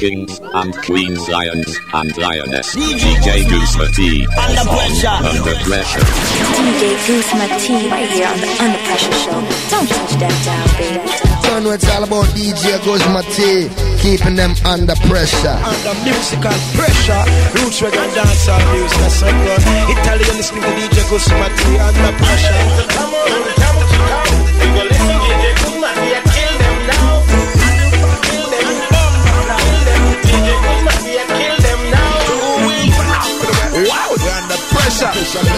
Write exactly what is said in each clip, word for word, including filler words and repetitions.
kings and queens, lions and lioness. D J Guzma T. Under pressure. Under pressure. D J Guzma T right here on the Under Pressure Show. Don't touch that dial, baby. You know it's all about D J Guzma T, keeping them under pressure. Under musical pressure. Roots reggae and dancehall music. That's so good. Italian listening to D J Guzma T under pressure. Come on, come on, come on. You go listen to D J Guzma T. Kill them now. Kill them. Kill them. D J Guzma T. Kill them now. Wow, you're under pressure.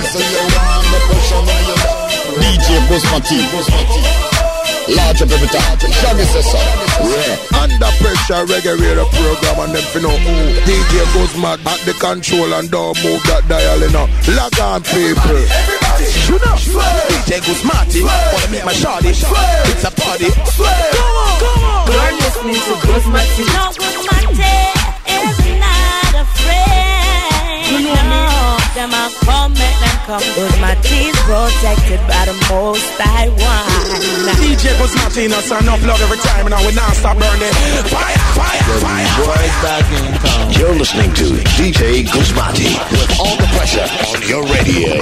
D J Guzma T. Large up every time. Shaggy says so. Yeah. Under pressure, reggae radio program, and them fi know who. D J Guzma at the control and don't move that dial, you know. Log on, people. Everybody, you know. D J Guzma T. Wanna meet my shawty? It's a party. Come on, come on. You're listening to Guzma T. No, Guzma T is not afraid. You know me. Them a come, make them come. Guzma T is protected by the most I want. D J Guzma T, no son, no plug every time, and we now stop burning. Fire, fire, fire. Boys back in town. You're listening to D J Guzma T with all the pressure on your radio.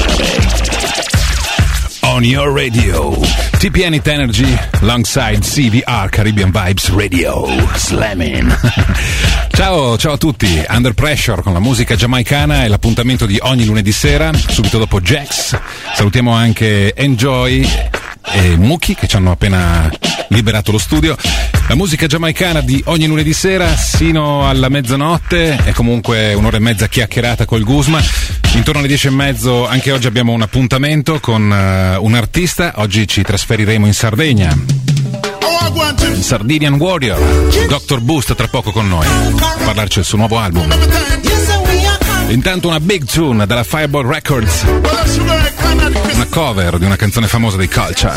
On your radio. T P N It Energy alongside C V R Caribbean Vibes Radio. Slamming. Ciao, ciao a tutti. Under Pressure con la musica giamaicana è l'appuntamento di ogni lunedì sera, subito dopo Jax. Salutiamo anche Enjoy e Muki che ci hanno appena liberato lo studio. La musica giamaicana di ogni lunedì sera sino alla mezzanotte e comunque un'ora e mezza chiacchierata col Guzma. Intorno alle dieci e mezzo anche oggi abbiamo un appuntamento con uh, un artista. Oggi ci trasferiremo in Sardegna. Sardinian Warrior, doctor Boost tra poco con noi a parlarci del suo nuovo album. Intanto una big tune dalla Fireball Records, una cover di una canzone famosa dei Culture.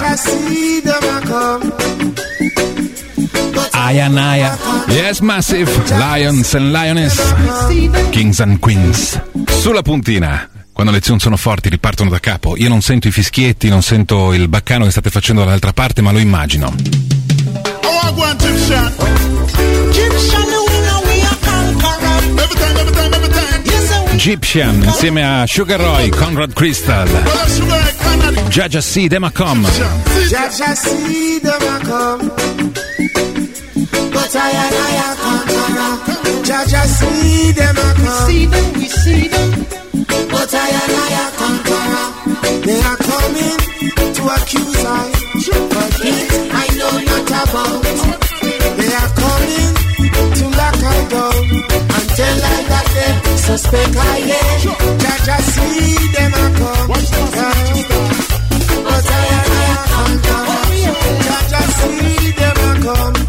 Aya Naya, yes massive, Lions and Lioness, Kings and Queens. Sulla puntina, quando le tune sono forti ripartono da capo. Io non sento i fischietti, non sento il baccano che state facendo dall'altra parte, ma lo immagino. Egyptian insieme a Sugar Roy, Conrad Crystal, Jaja C, Demacom. Jaja C, Demacom. But I and I are conqueror. Jaja see them a come. We see them, we see them. But I and I are conqueror. They are coming to accuse I. But it I know not about. They are coming to lock I down and tell I that they suspect I am. Jaja see them a come. But I and I are conqueror. Jaja see them a come.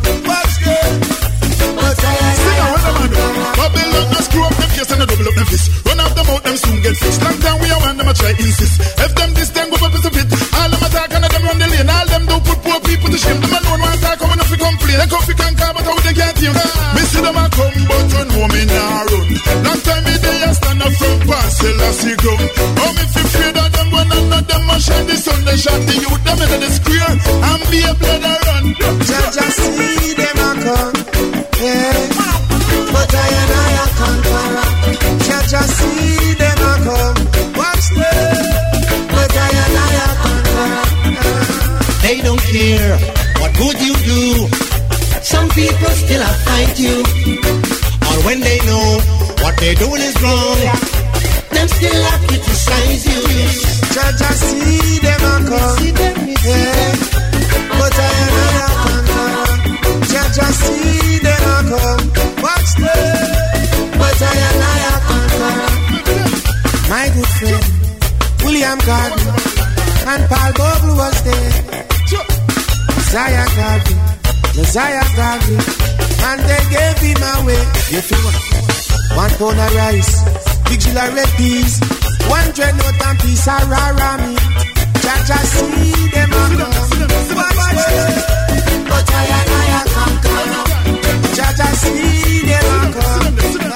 Babylon, screw up them case and double up them fist. Run up them out, them soon get fixed. Long time we are one, them a try insist. If them this, them go up to fit. All them attack and them run the lane. All them do put poor people to shame. Them alone want to come enough to complain. They come fi can car, but how they can't hear. Me see them a come, but you know me nah run. Long time me they a stand up from parcel as he ground. Oh, me fi afraid of them when none of them a shine the sun. They shot the youth, them in the square. And be a blood a run. Just see them a come. Yeah. But I and I are conqueror. Jaja see them a come. Watch them. But I and I are conqueror. They don't care what good you do. Some people still a fight you. Or when they know what they're doing is wrong, them still a criticize you. Jaja see them a come. Yeah. But I and I are conqueror. Jaja see them a come. Watch them. But I and I are conqueror. My good friend William Garden and Paul Bogle was there. Messiah Garden, Messiah Garden, and they gave him away. You feel what? One pound of rice, big jill of red peas, one dreadnought and piece of rara meat. Jaja see them a come. Watch them. But I and I are conqueror. Jaja see them a come.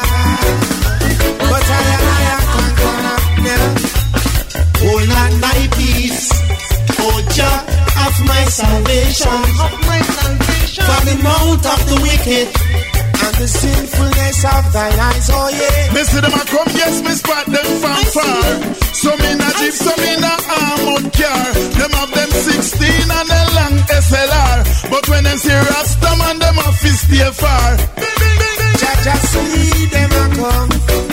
But I and I are conqueror. Yeah. Hold not my peace, O Jah of my salvation, of my salvation. From the mouth of the wicked and the sin Rastafari nice, oh yeah. Me see them a come, yes, me spot them from far. Some in a jeep, some in a armored car. Them have them sixteen and a long S L R. But when them see Rasta man, them a fist stay far. Jaja see them a come,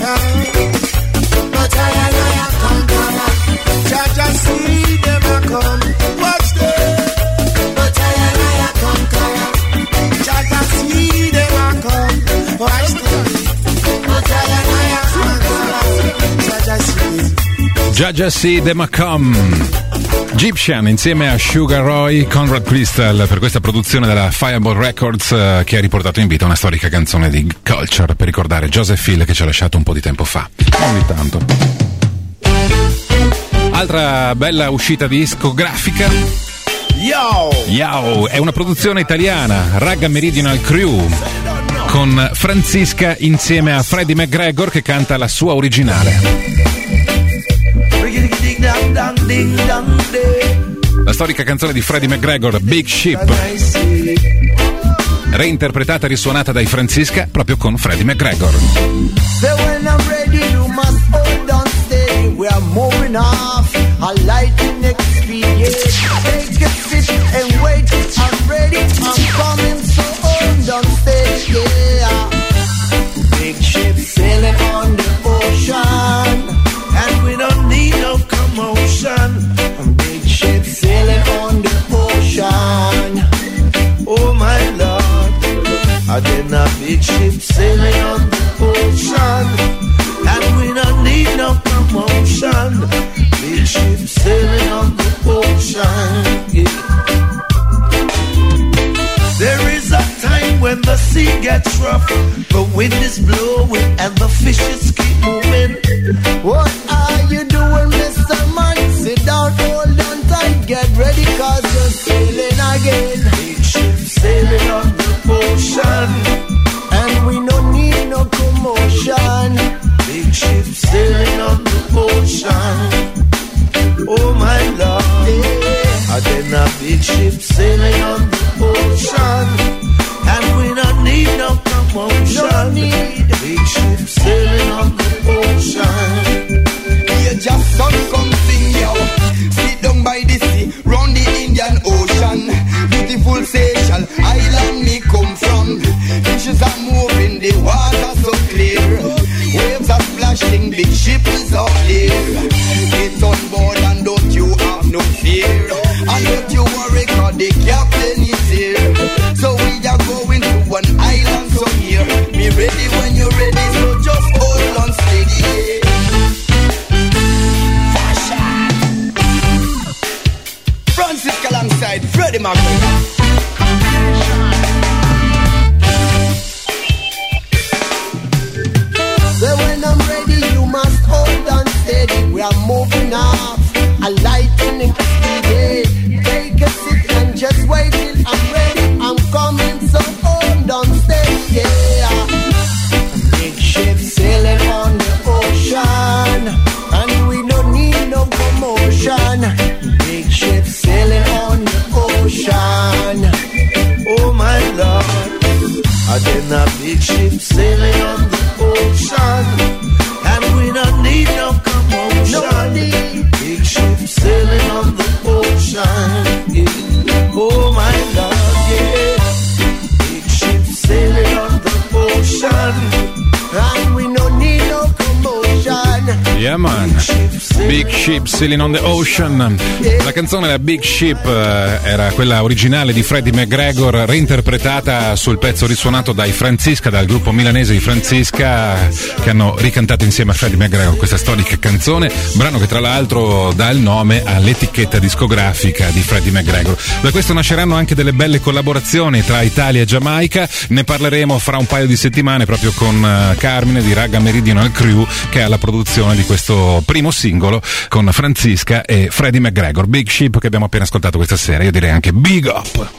but I and I a conqueror. Jaja see them a come, watch them, but I and I a conqueror. Jaja see them a come, watch them, but I and I a conqueror. Jaja see. Jaja see them a come. Egyptian insieme a Sugar Roy, Conrad Crystal per questa produzione della Fireball Records eh, che ha riportato in vita una storica canzone di Culture per ricordare Joseph Hill che ci ha lasciato un po' di tempo fa, ogni tanto. Altra bella uscita discografica, Yo! Yo, è una produzione italiana, Ragga Meridional Crew con Francisca insieme a Freddie McGregor che canta la sua originale. La storica canzone di Freddie McGregor, Big Ship, reinterpretata e risuonata dai Francisca proprio con Freddie McGregor. So when I'm ready, you must hold on steady. We are moving off a lightning experience. Take a seat and wait. I'm ready, I'm coming, so hold on steady. Yeah. Big ship sailing on the ocean, and we don't need no commotion. Big ship sailing on the ocean. Oh my Lord, I did a big ship sailing on the ocean, and we don't need no commotion. Big ship sailing on the ocean. Yeah. There is a time when the sea gets rough, the wind is blowing and the fishes keep moving. What are you doing, Mister Man? Sit down, hold on tight, get ready, cause you're sailing again. Big ship sailing on the ocean, and we don't need no commotion. Big ship sailing on the ocean. Oh my Lord, yeah. I did a big ship sailing on the ocean, and we don't need no commotion. No need. Big ship sailing on the ocean. Yeah, just sun come sing, yo. Sit down by the sea, round the Indian Ocean. Beautiful Seychelles island me come from. Fishes are moving, the water so clear. Waves are splashing, big ship is out there. Get on board and don't you have no fear. And don't you worry, cause the captain is here. So we are going to one island so here. Be ready when you're ready, so just hold on steady. Francisca alongside Freddie McGregor. So when I'm ready, you must hold on steady. We are moving off a lightning speed. Take a seat and just wait till I'm ready. I'm coming, so hold on steady. Yeah. Big ship sailing on the ocean, and we don't need no commotion. Big ship sailing on the ocean. Oh my Lord, I did a big ship sailing on the ocean, and we don't need no commotion. No need. Big ship sailing on the ocean. Yeah. Oh my Lord, yeah. Big ship sailing on the ocean, and we don't need no commotion. Yeah man, Big Ship Sailing on the Ocean. La canzone della Big Ship eh, era quella originale di Freddie McGregor, reinterpretata sul pezzo risuonato dai Francisca, dal gruppo milanese di Francisca, che hanno ricantato insieme a Freddie McGregor questa storica canzone, brano che tra l'altro dà il nome all'etichetta discografica di Freddie McGregor. Da questo nasceranno anche delle belle collaborazioni tra Italia e Giamaica, ne parleremo fra un paio di settimane proprio con uh, Carmine di Ragga Meridional Crew, che ha la produzione di questo primo singolo con Francisca e Freddie McGregor. Big Ship che abbiamo appena ascoltato questa sera, io direi anche Big Up.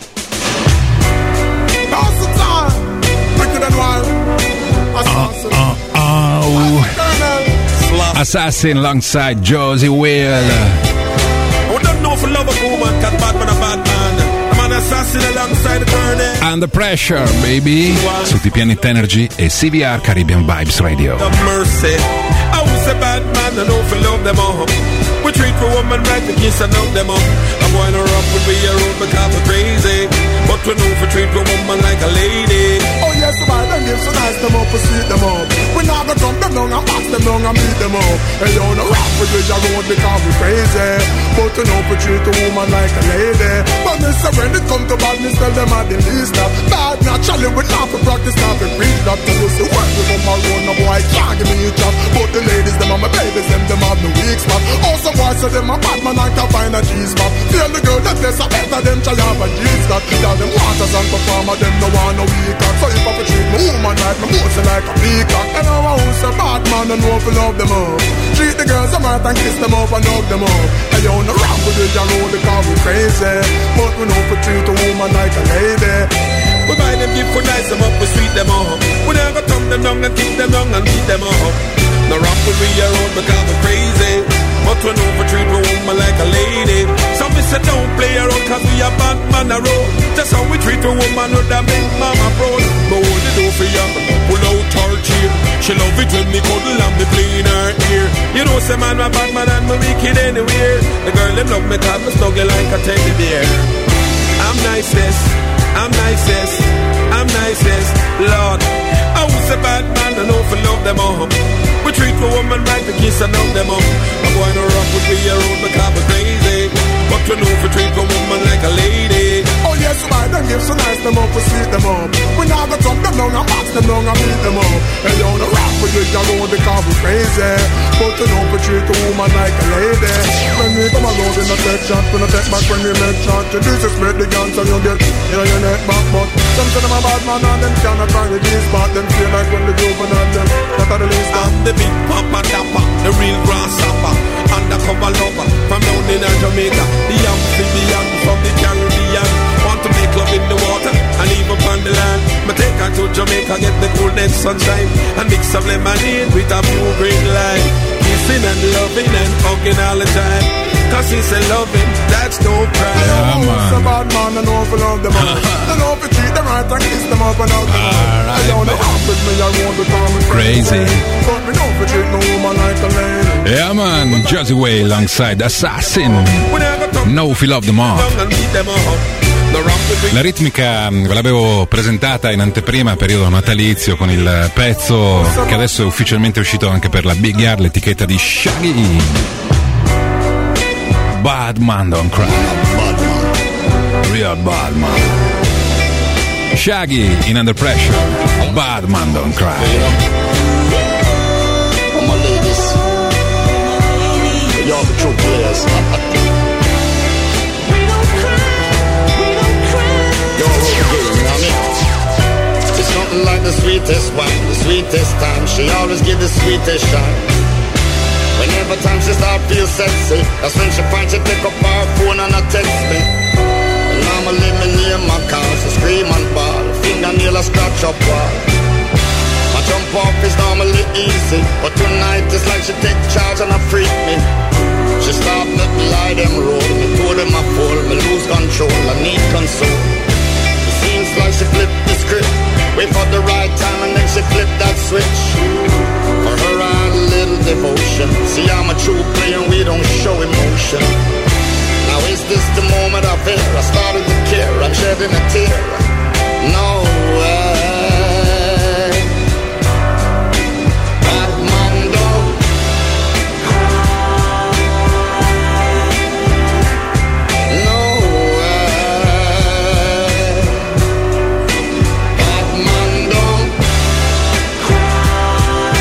Oh, oh, oh. Assassin alongside Josie Will. I don't know if love a woman can bad man a bad man. I'm an assassin alongside outside the turning. Under Pressure, baby, su T P N Energy e C V R Caribbean Vibes Radio. The mercy. I was a bad man, I know for love them all. We treat for woman right, the kiss and love them all. I'm going to rock with me around because we're crazy. But we know for treat for woman like a lady. Oh yes, the man them give so nice them up, we sweet them up. We now go dump them down and box them down and beat them up. And you know rock with me around because we're crazy. But we know for treat a woman like a lady. But mister when it come to badness, tell them at the least that bad naturally we not for practice, not for preach that. Tell us the work with them around, no boy can't give me a job. But the ladies, them are my babies, them, them have no weak spot. Also boys, so them a bad man and can find a G-spot. Feel the girl that they are better, them shall have a G-spot. Tell them waters and performer, them no want no weaker. So if I for treat my woman right, my motion like a peacock. And now I who's a bad man and know for love them up. Treat the girls I'm right and kiss them up and hug them up. And you know rock with it, you know because we crazy. But we know for treat a woman like a lady. We buy them gift for nice them up, we sweet them up. We never turn them down and kick them down and beat them up. No rock with me around because we're crazy. But we know for treat a woman like a lady. Some we say don't play around cause we a bad man a road. Just how we treat a woman with a big mama proud. But what they do for you, pull out her cheer. She love it when me cuddle and me clean her ear. You know say man a bad man and me wicked anywhere. The girl them love me cause me snuggle like a teddy bear. I'm nicest, I'm nicest, I'm nicest, Lord. I was a bad man, I know for love them all. We treat a woman right, the kiss and love them all. I'm going to rock with me around because we're crazy. But we know for treat a woman like a lady. Oh yes, why them give so nice them up, we sweet them up. We now go dump them down and box them down and beat them up. And you know rock with it, you know because we're crazy. But you know for treat a woman like a lady. When we come around in a tech shot, when I take back when we make shot, you disrespect the guns and you get you know your neck back. But some say them a bad man and them cannot find the G-spot. Them feel like when they go for them, that are the least. I'm the big papa dapper, the real grasshopper, undercover lover from down in Jamaica, the amphibian from the Caribbean. Want to make love in the water and leave up on the land. Me take her to Jamaica, get the golden sunshine and mix some lemonade with a few green lime. Kissing and loving and hugging all the time. Cause it's a loving, that's no crime. Yeah, man. It's a bad man, I know if you love them all. I know if you treat them right and kiss them up and hug them all. I don't know how with me, I want to come with Crazy. But me know if you treat no woman like a lady. Yeah man, Jersey Way alongside Assassin. No Feel of the Mob. La ritmica ve l'avevo presentata in anteprima, periodo natalizio, con il pezzo che adesso è ufficialmente uscito anche per la Big Yard, l'etichetta di Shaggy. Bad Man Don't Cry. Real Bad Man. Shaggy in Under Pressure. Bad Man Don't Cry. All my ladies, y'all the true players. It's nothing like the sweetest wine, the sweetest time. She always give the sweetest shine. Whenever time she start feel sexy, that's when she finds she pick up her phone and a text me. And normally me name my car, she scream and ball, fingernail a scratch up wall. My jump off is normally easy, but tonight it's like she take charge and a freak me. She stop me lie them roll, me told them I fall, me lose control, I need console. Seems like she flipped the script, wait for the right time and then she flipped that switch. For her I had a little devotion. See I'm a true player and we don't show emotion. Now is this the moment I fear? I started to care, I'm shedding a tear. No way. Bad man don't cry. No way. Bad man don't cry.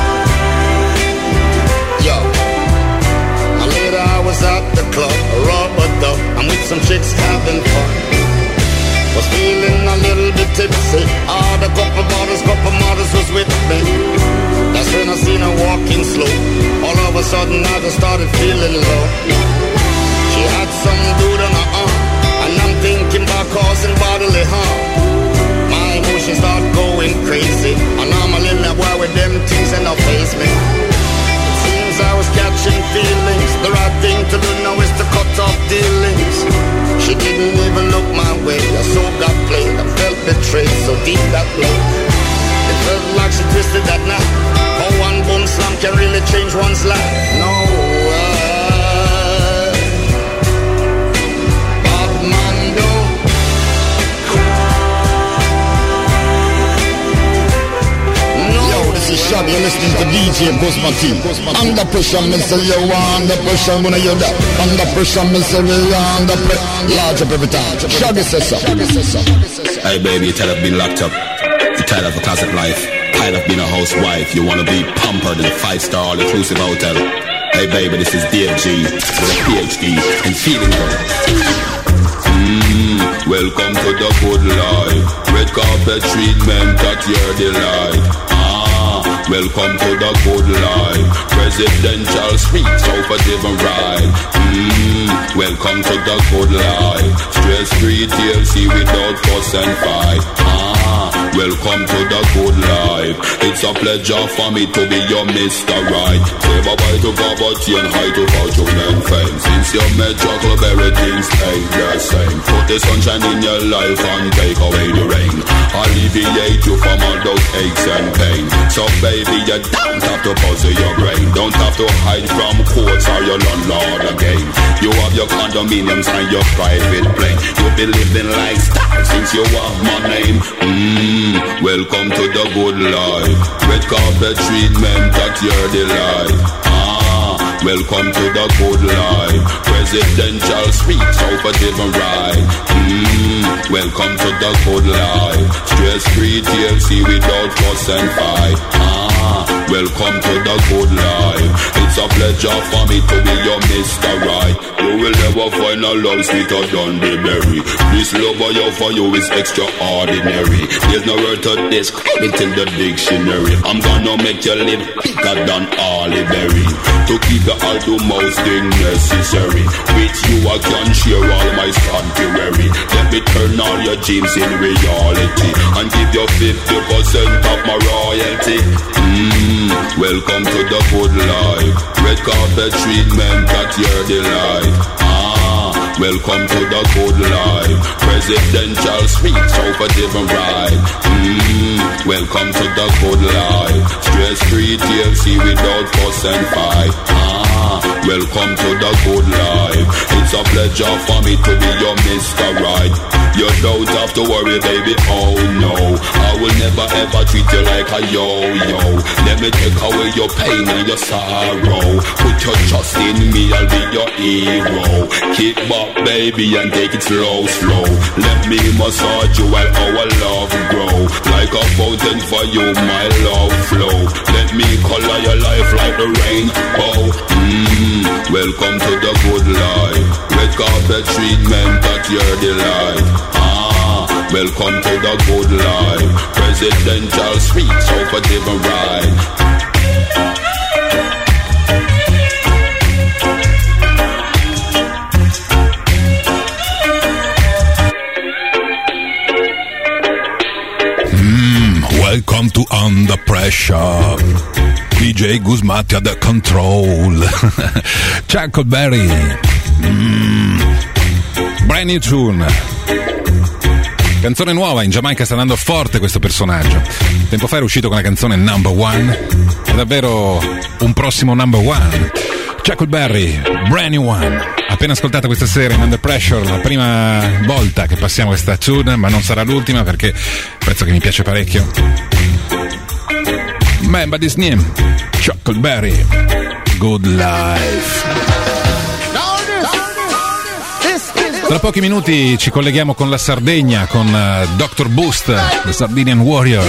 Yo, now later I was at the club, a rubber duck. I'm with some chicks having fun. Was feeling a little bit tipsy. Ah, the couple bottles, couple models was with me. That's when I seen her walking slow. All of a sudden I just started feeling low. She had some dude on her arm, and I'm thinking about causing bodily harm. My emotions start going crazy, and I'm a little boy with them things and I face me. It seems I was catching feelings. The right thing to do now is to cut off dealings. She didn't even look my way, I so got betrayed, so deep that blow. It felt like she twisted that knot. How one boom slam can really change one's life. No, uh, Bob Mando. Yo, this is Shaggy, you're listening to D J Guzma T. Under pressure, me say you under pressure, when you that. Under pressure, me say we under pressure. Large up every time. Shaggy says so. Hey baby, you tired of being locked up. You tired of a classic life. Tired of being a housewife. You wanna be pampered in a five-star all-inclusive hotel. Hey baby, this is D F G with a P H D in feeling good. Mmm, welcome to the good life. Red carpet treatment at your delight. Ah, welcome to the good life. Presidential suite, sofa table ride. Mmm, welcome to the good life. Stress-free T L C without fuss and fight. Ah, welcome to the good life. It's a pleasure for me to be your Mister Right. Say bye-bye to poverty and hi to fortune and fame. Since you met your club, everything's stayed the same. Put the sunshine in your life and take away the rain. Alleviate you from all those aches and pain. So baby, you don't have to puzzle your brain. Don't have to hide from courts or your landlord again. You have your condominiums and your private plane. You'll be living like stars since you have my name. Mmm, welcome to the good life. Red carpet treatment at your delight. Ah, welcome to the good life. Presidential suite, sofa table ride. Mmm, welcome to the good life. Stress-free T L C without fuss and fight. Ah, welcome to the good life. It's a pleasure for me to be your Mister Right. You will never find a love sweeter than the berry. This love I have for you is extraordinary. There's no word to describe it in the dictionary. I'm gonna make you live bigger than Olive Berry. To keep the all the most thing necessary. With you I can share all my sanctuary. Let me turn all your dreams in reality and give you fifty percent of my royalty. Mmm, welcome to the good life. Red carpet treatment at your delight. Ah, welcome to the good life. Presidential suite, sofa table ride. Mmm, welcome to the good life. Stress-free T L C without fuss and fight. Ah, welcome to the good life. It's a pleasure for me to be your Mister Right. You don't have to worry, baby, oh no. I will never ever treat you like a yo-yo. Let me take away your pain and your sorrow. Put your trust in me, I'll be your hero. Kick back, baby, and take it slow, slow. Let me massage you while our love grow. Like a fountain for you, my love flow. Let me color your life like the rainbow. Mmm, welcome to the good life. Red carpet treatment at your delight. Ah, welcome to the good life. Presidential suite, sofa table ride. Mm, welcome to Under Pressure. D J Guzmati at the control. Chuckleberry. Mm. Brand new tune. Canzone nuova, in Giamaica sta andando forte questo personaggio. Tempo fa era uscito con la canzone Number One. È davvero un prossimo number one. Chuckleberry, Brand New One. Appena ascoltata questa sera in Under Pressure, la prima volta che passiamo questa tune, ma non sarà l'ultima perché è un pezzo che mi piace parecchio. Remember this name, Chuckleberry, Good Life. Tra pochi minuti ci colleghiamo con la Sardegna, con uh, doctor Boost, The Sardinian Warrior.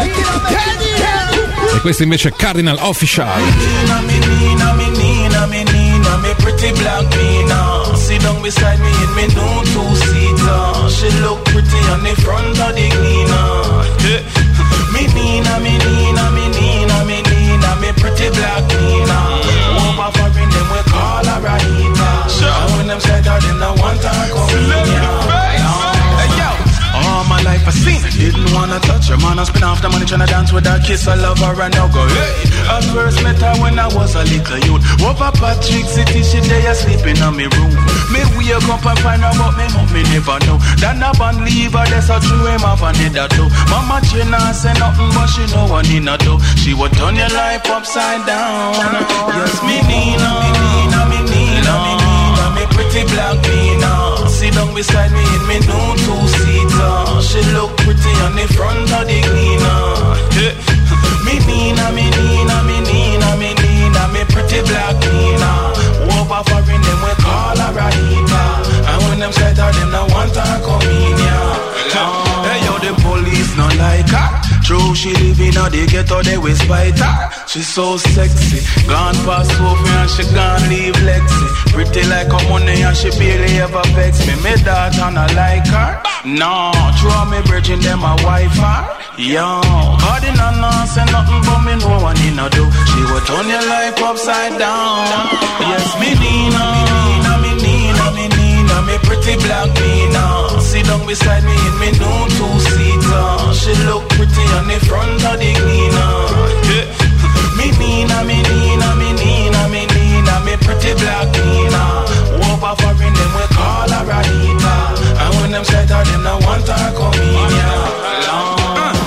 E questo invece è Cardinal Official. Nina, me Nina, me Nina, me Nina, me pretty black Nina. Sit down beside me in me new two-seater. She look pretty on the front of the Nina. Me Nina, me Nina, me Nina, me Nina, me pretty black Nina. One of her in them we call her Rahita. And when them said that them don't want her come in. All my life I seen, didn't wanna touch her, man, I wanna spend off the money tryna dance with her, kiss her, love her and now go hey. I first met her when I was a little youth. Over Patrick City, she there sleeping on me room. Me wake up and find her but me mom me never know. Then I band leave her, that's how true him have a need that too. Mama she not say nothing but she know what need not do. She would turn your life upside down. Yes, me Nina, me Nina, me Nina, me Nina, me pretty black Nina. Sit down beside me in me new two-seater. She look pretty on the front of the cleaner. Yeah. Me Nina, me Nina, me Nina, me Nina, me pretty black Nina. Over foreign them we call her Anita. And when them sight her, them no want her come in here. Hey yo, the police not like her. True, she live in a the ghetto, they will spite her. She's so sexy, gone past Sophie and she gone leave Lexi. Pretty like a money and she barely ever vex me. Me daughter not like her. No, throw me virgin, them a wife her. Yo, Cardi Nana say nothing but me know what he not do. She will turn your life upside down. Yes, me Nina, me Nina, me Nina, me Nina, me pretty black Nina. Sit down beside me in me new two-seater. She look pretty on the front of the cleaner. Yeah. Me Nina, me Nina, me Nina, me Nina, me pretty black Nina. Over foreign them we call her Anita. And when them sight her, them no want her come in here.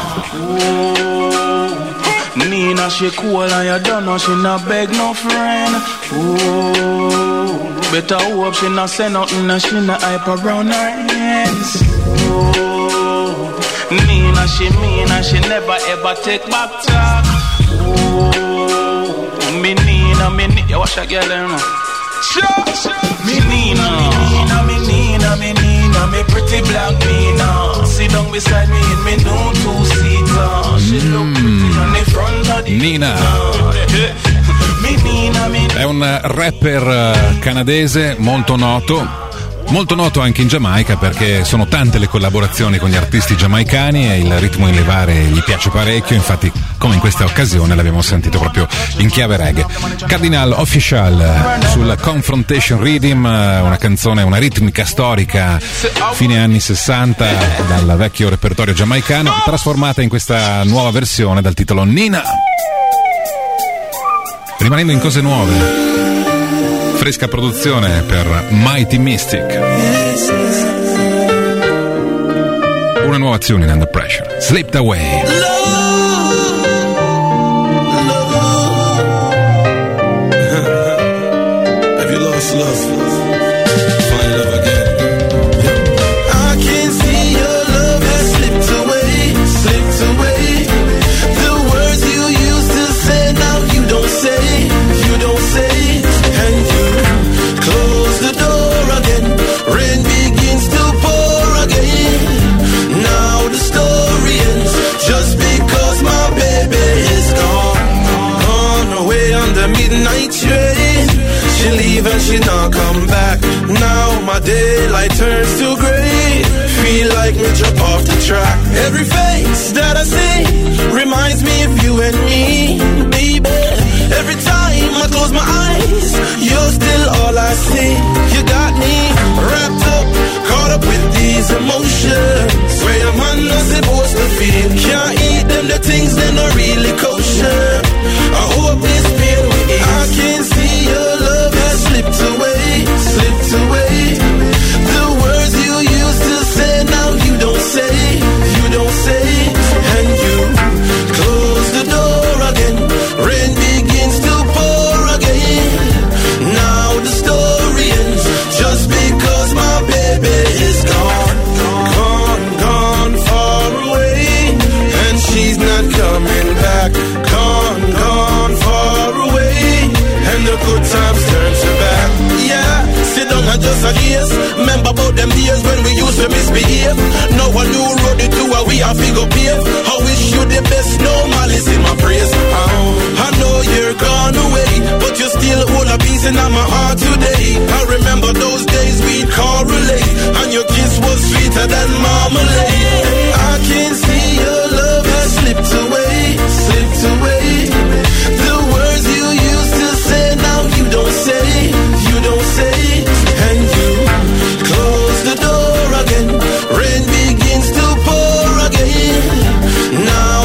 Nina, she cool and you don't know she not beg no friend. Ooh, better hope she not say nothing and she not hype around her hands. Ooh, Nina, she mean and she never ever take back talk. Ooh, me Nina, me Nina, watch that girl there now. Sure, sure. Me Nina, me Nina, me Nina, me Nina, me pretty black Nina. Sit down beside me in me new two-seater. She look pretty on the front of the Nina. È un rapper canadese molto noto. Molto noto anche in Giamaica perché sono tante le collaborazioni con gli artisti giamaicani e il ritmo in levare gli piace parecchio, infatti come in questa occasione l'abbiamo sentito proprio in chiave reggae. Cardinal Official sul Confrontation Rhythm, una canzone, una ritmica storica fine anni sessanta dal vecchio repertorio giamaicano, trasformata in questa nuova versione dal titolo Nina. Rimanendo in cose nuove, fresca produzione per Mighty Mystic. Una nuova azione in Under Pressure. Slipped Away. Have you lost love? Find love again. I can see your love has slipped away, slipped away. The words you used to say now you don't say, you don't say. And you close the door again. Rain begins to pour again. Now the story ends just because my baby is gone. Gone away on the midnight train. She leave and she not come back. Now my daylight turns to grey. Feel like me jump off the track. Every face that I see reminds me of you and me, baby. Every time I close my eyes, you're still all I see. You got me wrapped up, caught up with these emotions. Where a man not supposed to feel. Can't eat them, the things they're not really kosher. I hope this pain will ease. I can see your love has slipped away, slipped away. The words you used to say, now you don't say, you don't say. And you close the door again. Rain begins to pour again. Now the story ends just because my baby is gone. Gone, gone far away. And she's not coming back. Gone, gone far away. And the good times turn to bad. Yeah, sit down and just a gaze. Remember about them years when we used to misbehave. Now a new road to where we have to go pave. I wish you the best, no malice in my praise. Oh, I know you're gone away, but you still hold a piece in my heart today. I remember those days we'd correlate, and your kiss was sweeter than marmalade. I can see your love has slipped away, slipped away. The words you used to say, now you don't say, you don't say. And you close the door again. Rain begins to pour again. Now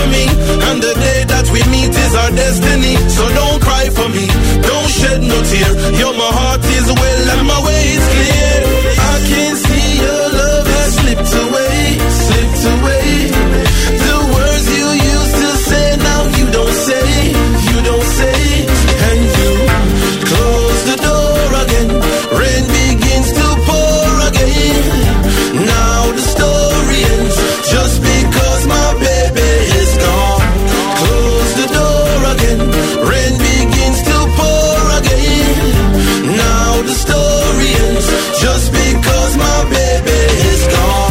me, and the day that we meet is our destiny. So don't cry for me, don't shed no tear. Yo, my heart is well and my way is clear. I can see your love has slipped away, slipped away. The words you used to say, now you don't say, you don't say. And you close the door again, rain begins to pour again. Now the story ends, just because my baby is gone. Close the door again, rain begins to pour again. Now the story ends, just because my baby is gone.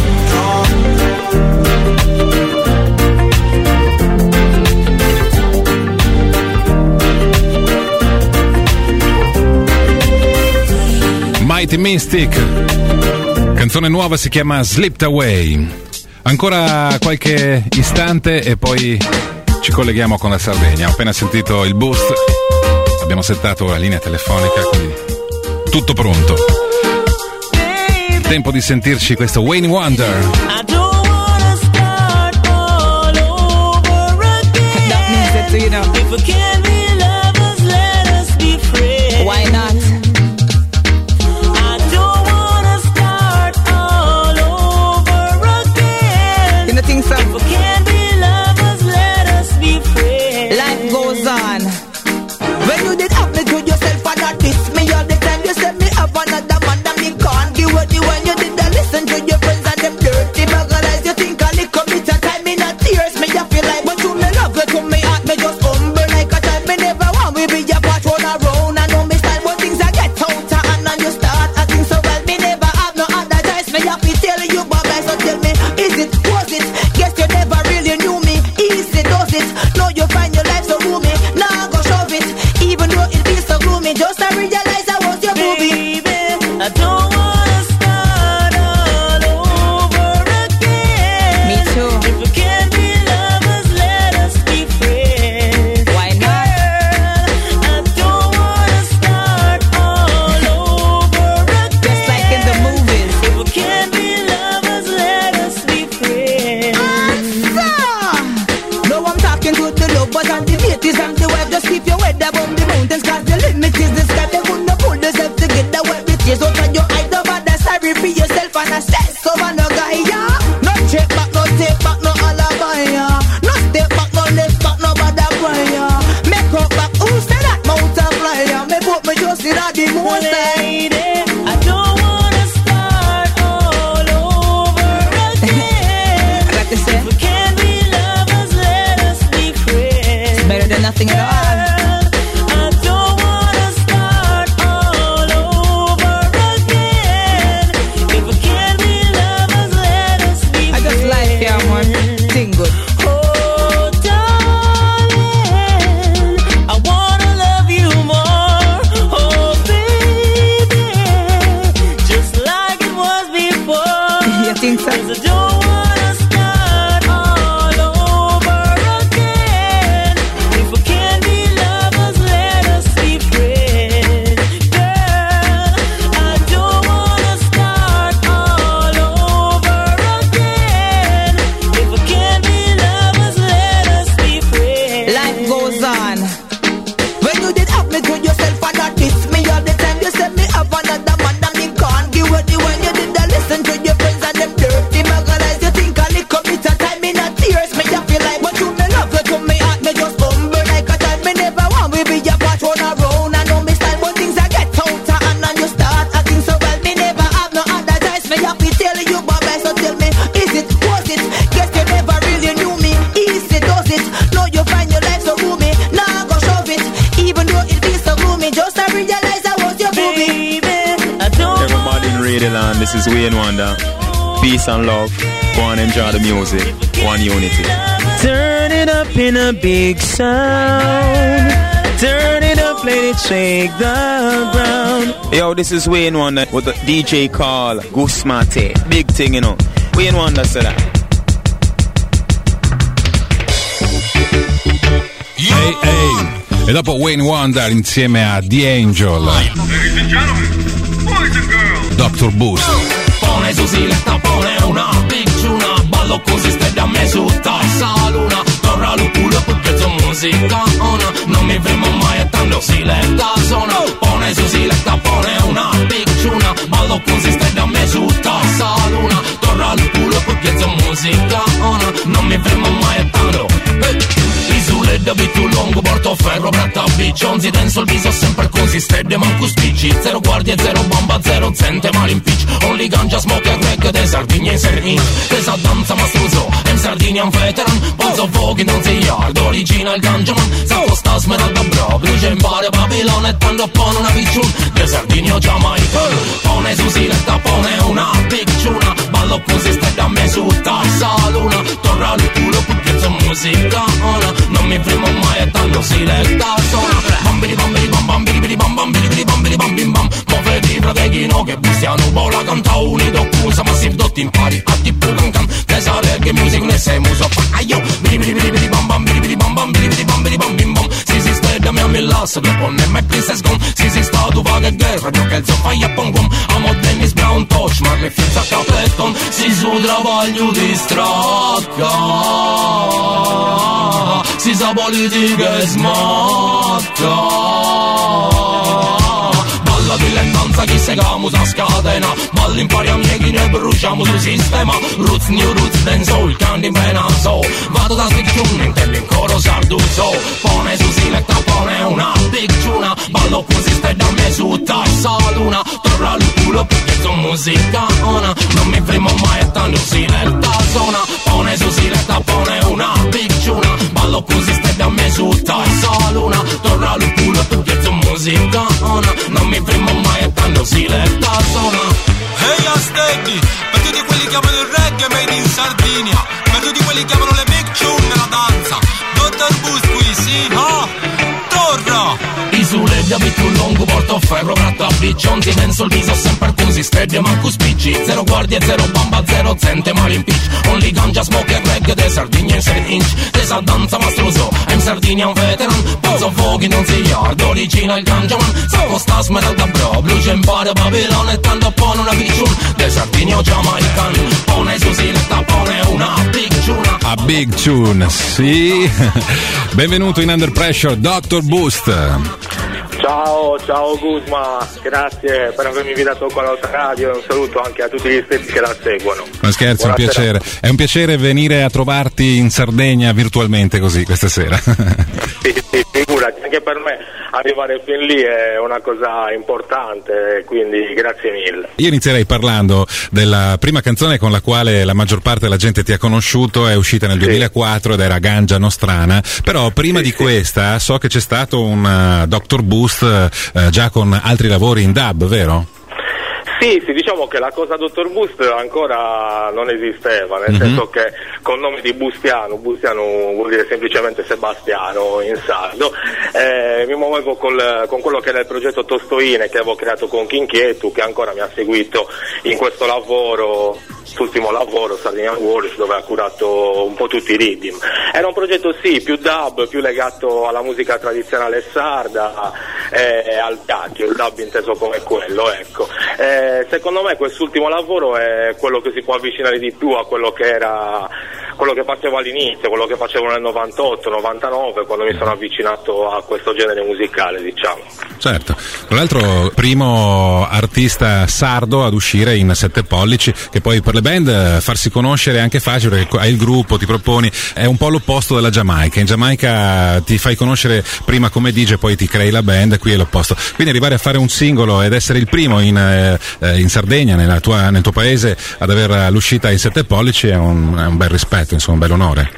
Mighty Mystic, canzone nuova, si chiama Slipped Away. Ancora qualche istante e poi ci colleghiamo con la Sardegna. Ho appena sentito il boost, abbiamo settato la linea telefonica, quindi tutto pronto. Tempo di sentirci questo Wayne Wonder. I don't wanna start all over again. That means that, you know, if we can't be lovers, let us be friends. Why not? I don't wanna start all over again. You know, things are... If we can't be lovers, let us be friends. Life goes on. When you did have me to yourself and not diss me all the time, you set me up another man that me can't give what you when you did that. Listen to your friends and them dirty bugger eyes. You think a little bit of time in a tears me I feel like, but you me love you to me heart me just humble like a child. Me never want we be your part run around. I know me style, but things I get out of hand and you start acting so well. Me never have no other choice. Me have to tell you bye bye. So tell me, is it, was it? Guess you never really knew me. Is it, does it? No, you find your life so gloomy. Now go shove it, even though it feels so gloomy. Just I realize I was your movie. Baby, I don't wanna start all over again. Me too. If we can't be lovers, let us be friends. Why not? Girl, I don't wanna start all over again. Just like in the movies. If we can't be lovers, let us be friends. No, I'm talking to the lovers and the ladies and the wife. Just keep your head above the mountains, cause the limit is the sky. They couldn't pull themselves together. Wipe the tears out of your eyes. Over the sorry for yourself and a stress over no guy, yeah. No check back, no take back, no alibi, yeah. No step back, no left back, no bad cry, yeah. Make up back, who said that mountain fly, yeah. Me put me just in a the most Lady, I don't wanna start all over again. I got to say, If we can't be lovers, let us be friends. better than nothing at all. I don't wanna start all over again. If we can't be lovers, let us be I just friends. like yeah, man. Thing good. Oh, darling, I wanna love you more. Oh, baby, just like it was before. You think so? 'Cause I don't wanna start all over again. If we can't be lovers, let us be friends. Girl, I don't wanna start all over again. If we can't be lovers, let us be friends. Life goes on. When you did have me to yourself and not diss me all the time, you said me have another man that me can't give what you when you did that. Listen to your friends and them dirty mugger eyes. You think a little bit of time in a tears me I feel like, but you me love you to me heart me just humble like a child. Me never want we be your part run around. I know me style, but things I get out of hand and you start acting so well. Me never have no other choice. Me have to tell you bye bye. So tell me, is it, was it? Guess you never really knew me. Is it, does it? No, you find your life so gloomy. Now go shove it, even though it feels so gloomy. Just I realize I was your movie. Baby, I don't Everybody in Radio Land, this is Wayne Wonder. Peace and love. Go and enjoy the music. One unity. Turn it up in a big sound. Turn it up, let it shake the ground. Yo, this is Wayne Wonder with the D J call Goose Mate. Big thing, you know. Wayne Wonder said that. Ehi, ehi. E dopo Wayne Wonder insieme a The Angel, doctor Boost. Pone su siletta, pone una picciuna, ballo ballo così stai da me su tassa luna, torna lo culo perché sono musica, ona, non mi fermo mai e tanto siletta zona, pone su siletta, pone una picciuna, ballo così stai da me su tassa luna, torna lo culo perché sono musica, ona, non mi fermo mai e tanto, hey. Isole da più lungo, porto ferro, bratta biccionzi, denso il viso sempre così stede, manco spicci, zero guardie, zero bomba, zero zente, mal in pitch, only ganja, smoke e reggae, de Sardegna in Serin, tesa danza mastruso, in Sardegna un veteran, polso fuochi non si yard, original ganja man, sapo sta smeralda bro, brucia in pare Babilone e tanto pone una picciun, de Sardegna Giamaica, pone su siletta, pone una picciuna, ballo così stai da me su tassa luna, torna il culo perché c'è musica, ona, non mi fermo mai e tanto siletta zona, bambini bambini bam bambini bam bambini bambini bam bim bam, muoviti fratello che bustiano bola canta unido cusa ma si dotti impari a tipo cancan, tesa reggae music ne sei muso pa aio, bili bili bili bili bam bambini bam bambini bambini bam bim bam, si si stede me a mi lasso che ponne me princess gone, si si sta tu vaga guerra io che il zoppa e pom pom, amo Dennis Brown touch ma le fizza capleton, si su travaglio distracca, si sa politica e smacca, balla di lendanza chi se camusa scatena, balla impari a miei chi ne bruciamo sul sistema, roots new roots then soul, candy in vena so, vado da spiccione in tempo in coro sarduso, pone su siletta pone una picciuna, ballo così stai da me su tassa luna, torna il culo perché sono musica, ona, non mi fermo mai e tanto siletta zona, pone su siletta pone una picciuna, ballo così stai da me su tassa luna, torna il culo perché sono musica, ona, non mi fermo mai e tanto siletta zona. Hey Astecchi, per tutti quelli che amano il reggae made in Sardegna, per tutti quelli che amano le big tune nella danza, Doctor Boost qui, sì, no? Torna! Isole da più lungo, porto ferro, bratta biccionzi, denso il viso sempre così stede, manco spicci, zero guardie, zero bomba, zero zente, mal in pitch, only ganja, smoke e reggae, de Sardegna in sei inch, tesa danza mastruso, in Sardegna un veteran, pozzo fuochi non si yard, original ganja man, sapo sta smeralda bro, brucia in pare Babilone e tanto pone una picciun, de Sardegna Giamaican, pone su siletta, pone una picciuna. A big tune, sì. Benvenuto in Under Pressure, doctor Boost. Ciao, ciao Guzma, grazie per avermi invitato qua alla nostra radio, un saluto anche a tutti gli stessi che la seguono. Non scherzo, è un piacere. È un piacere venire a trovarti in Sardegna virtualmente così questa sera. Sì, sì, figurati, anche per me arrivare fin lì è una cosa importante, quindi grazie mille. Io inizierei parlando della prima canzone con la quale la maggior parte della gente ti ha conosciuto, è uscita nel duemilaquattro ed era Ganja Nostrana, però prima sì, di sì. questa so che c'è stato un uh, doctor Boost uh, già con altri lavori in dub, vero? Sì, sì, diciamo che la cosa doctor Boost ancora non esisteva, nel mm-hmm. senso che col nome di Bustiano, Bustiano vuol dire semplicemente Sebastiano in sardo, eh, mi muovevo col, con quello che era il progetto Tostoine che avevo creato con Kinchietu, che ancora mi ha seguito in questo lavoro, quest'ultimo lavoro, Sardinian Warriors, dove ha curato un po' tutti i rhythm. Era un progetto sì, più dub, più legato alla musica tradizionale sarda, eh, al cacchio, il dub inteso come quello, ecco. Eh, secondo me quest'ultimo lavoro è quello che si può avvicinare di più a quello che era, quello che facevo all'inizio, quello che facevo nel novantotto novantanove, quando mi sono avvicinato a questo genere musicale, diciamo. Certo, tra l'altro primo artista sardo ad uscire in Sette Pollici, che poi per le band farsi conoscere è anche facile perché hai il gruppo, ti proponi, è un po' l'opposto della Giamaica. In Giamaica ti fai conoscere prima come D J, poi ti crei la band, qui è l'opposto. Quindi arrivare a fare un singolo ed essere il primo in, eh, in Sardegna, nella tua, nel tuo paese, ad avere l'uscita in Sette Pollici è un, è un bel rispetto, insomma, un bel onore.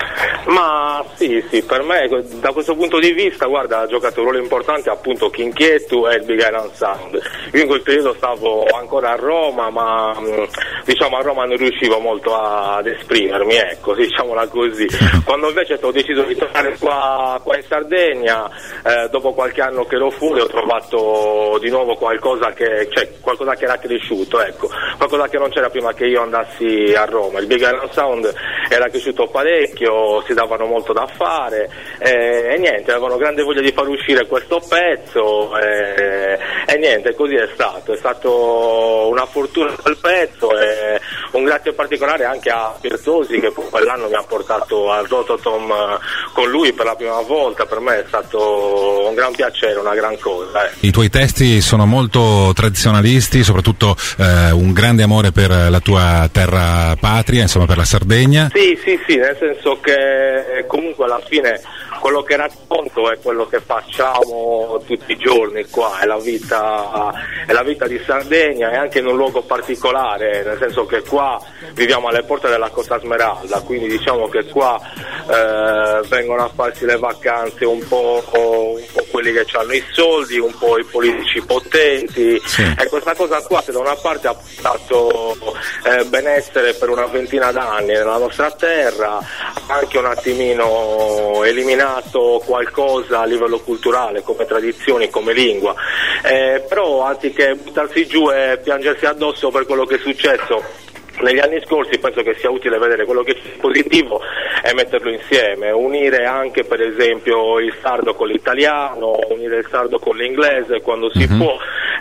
Ma sì, sì, per me da questo punto di vista, guarda, ha giocato un ruolo importante appunto Kinchietu e il Big Island Sound. Io in quel periodo stavo ancora a Roma, ma diciamo a Roma non riuscivo molto ad esprimermi, ecco, diciamola così. Quando invece ho deciso di tornare qua, qua in Sardegna, eh, dopo qualche anno che ero fuori, ho trovato di nuovo qualcosa che, cioè, qualcosa che era cresciuto, ecco, qualcosa che non c'era prima che io andassi a Roma. Il Big Island Sound era cresciuto parecchio, si davano molto da fare, eh, e niente, avevano grande voglia di far uscire questo pezzo, eh, e niente, così è stato, è stato una fortuna quel pezzo, e un grazie particolare anche a Pirtosi, che quell'anno mi ha portato al Rototom con lui per la prima volta. Per me è stato un gran piacere, una gran cosa. Eh. I tuoi testi sono molto tradizionalisti, soprattutto eh, un grande amore per la tua terra patria, insomma per la Sardegna. Sì, sì, sì, nel senso che comunque alla fine quello che racconto è quello che facciamo tutti i giorni qua, è la vita, è la vita di Sardegna, e anche in un luogo particolare, nel senso che qua viviamo alle porte della Costa Smeralda, quindi diciamo che qua eh, vengono a farsi le vacanze un po', un po' quelli che hanno i soldi, un po' i politici potenti, sì. E questa cosa qua, se da una parte ha portato eh, benessere per una ventina d'anni nella nostra terra, anche un attimino eliminato qualcosa a livello culturale, come tradizioni, come lingua, eh, però anziché buttarsi giù e piangersi addosso per quello che è successo negli anni scorsi, penso che sia utile vedere quello che c'è positivo e metterlo insieme, unire anche per esempio il sardo con l'italiano, unire il sardo con l'inglese quando si mm-hmm. può,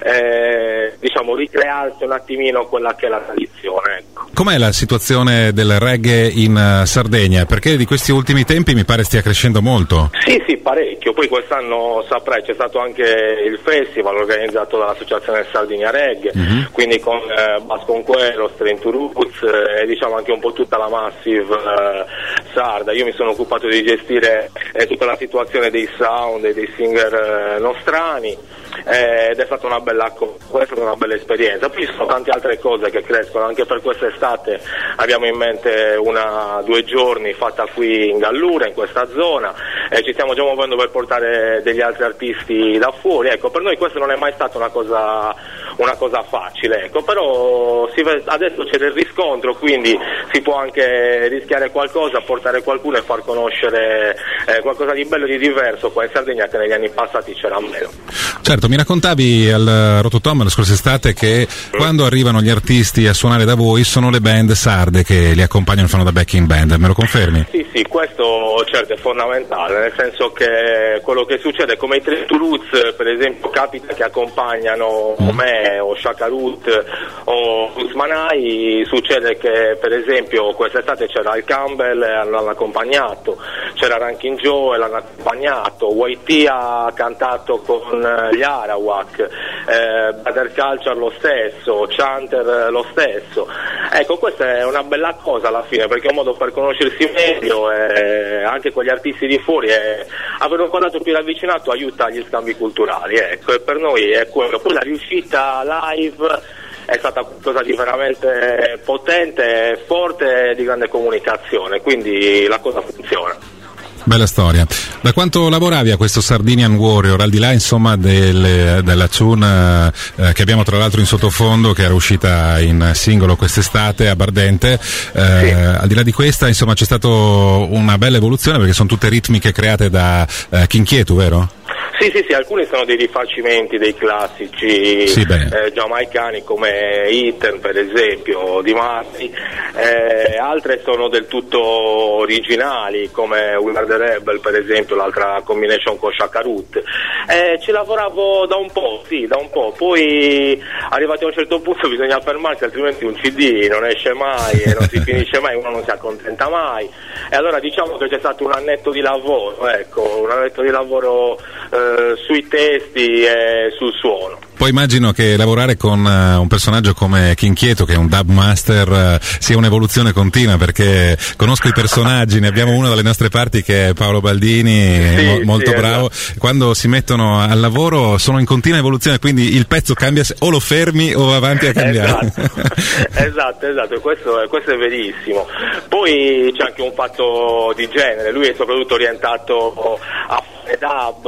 eh, diciamo ricrearsi un attimino quella che è la tradizione. Ecco. Com'è la situazione del reggae in Sardegna? Perché di questi ultimi tempi mi pare stia crescendo molto. Sì, sì, parecchio. Poi quest'anno saprai c'è stato anche il festival organizzato dall'associazione Sardinia Reggae, mm-hmm. quindi con eh, Basconquero, Strenturu e eh, diciamo anche un po' tutta la massive eh, sarda. Io mi sono occupato di gestire eh, tutta la situazione dei sound e dei singer eh, nostrani, eh, ed è stata una bella è stata una bella esperienza. Poi ci sono tante altre cose che crescono, anche per quest'estate abbiamo in mente una due giorni fatta qui in Gallura, in questa zona, e ci stiamo già muovendo per portare degli altri artisti da fuori. Ecco, per noi questo non è mai stata una cosa una cosa facile, ecco, però si ve- adesso c'è del riscontro, quindi si può anche rischiare qualcosa, portare qualcuno e far conoscere eh, qualcosa di bello e di diverso qua in Sardegna, che negli anni passati c'era meno. Certo, mi raccontavi al Rototom la scorsa estate che mm. quando arrivano gli artisti a suonare da voi sono le band sarde che li accompagnano, fanno da backing band, me lo confermi? Sì, sì, questo certo è fondamentale, nel senso che quello che succede, come i Trentuluz per esempio, capita che accompagnano mm. me o Shakarut o Usmanai, succede che per esempio quest'estate c'era il Campbell e l'hanno accompagnato, c'era Rankin Joe e l'hanno accompagnato, Whitey ha cantato con gli Arawak, eh, Brother Culture lo stesso, Chanter lo stesso. Ecco, questa è una bella cosa alla fine, perché è un modo per conoscersi meglio, e anche con gli artisti di fuori, e avere un contatto più ravvicinato aiuta agli scambi culturali, ecco, e per noi è quello. Poi la riuscita live è stata qualcosa di veramente potente, forte, di grande comunicazione, quindi la cosa funziona. Bella storia. Da quanto lavoravi a questo Sardinian Warrior, al di là insomma del, della tune eh, che abbiamo tra l'altro in sottofondo, che era uscita in singolo quest'estate a Bardente, eh, sì. Al di là di questa insomma c'è stata una bella evoluzione, perché sono tutte ritmiche create da eh, Kinchietu, vero? Sì, sì, sì, alcuni sono dei rifacimenti dei classici sì, eh, giamaicani come Eaton per esempio, di Marty, eh, altre sono del tutto originali come We Are The Rebel per esempio, l'altra combination con Shakarut. Eh, ci lavoravo da un po', sì, da un po', poi arrivati a un certo punto bisogna fermarsi, altrimenti un C D non esce mai e non si finisce mai, uno non si accontenta mai, e allora diciamo che c'è stato un annetto di lavoro, ecco, un annetto di lavoro eh, sui testi e sul suono. Poi immagino che lavorare con uh, un personaggio come Kinchietu, che è un dub master, uh, sia un'evoluzione continua, perché conosco i personaggi, ne abbiamo uno dalle nostre parti che è Paolo Baldini, sì, mo- molto sì, bravo, esatto. Quando si mettono al lavoro sono in continua evoluzione, quindi il pezzo cambia, o lo fermi o avanti a cambiare. Esatto, esatto, esatto. Questo, è, questo è verissimo. Poi c'è anche un fatto di genere, lui è soprattutto orientato a dub,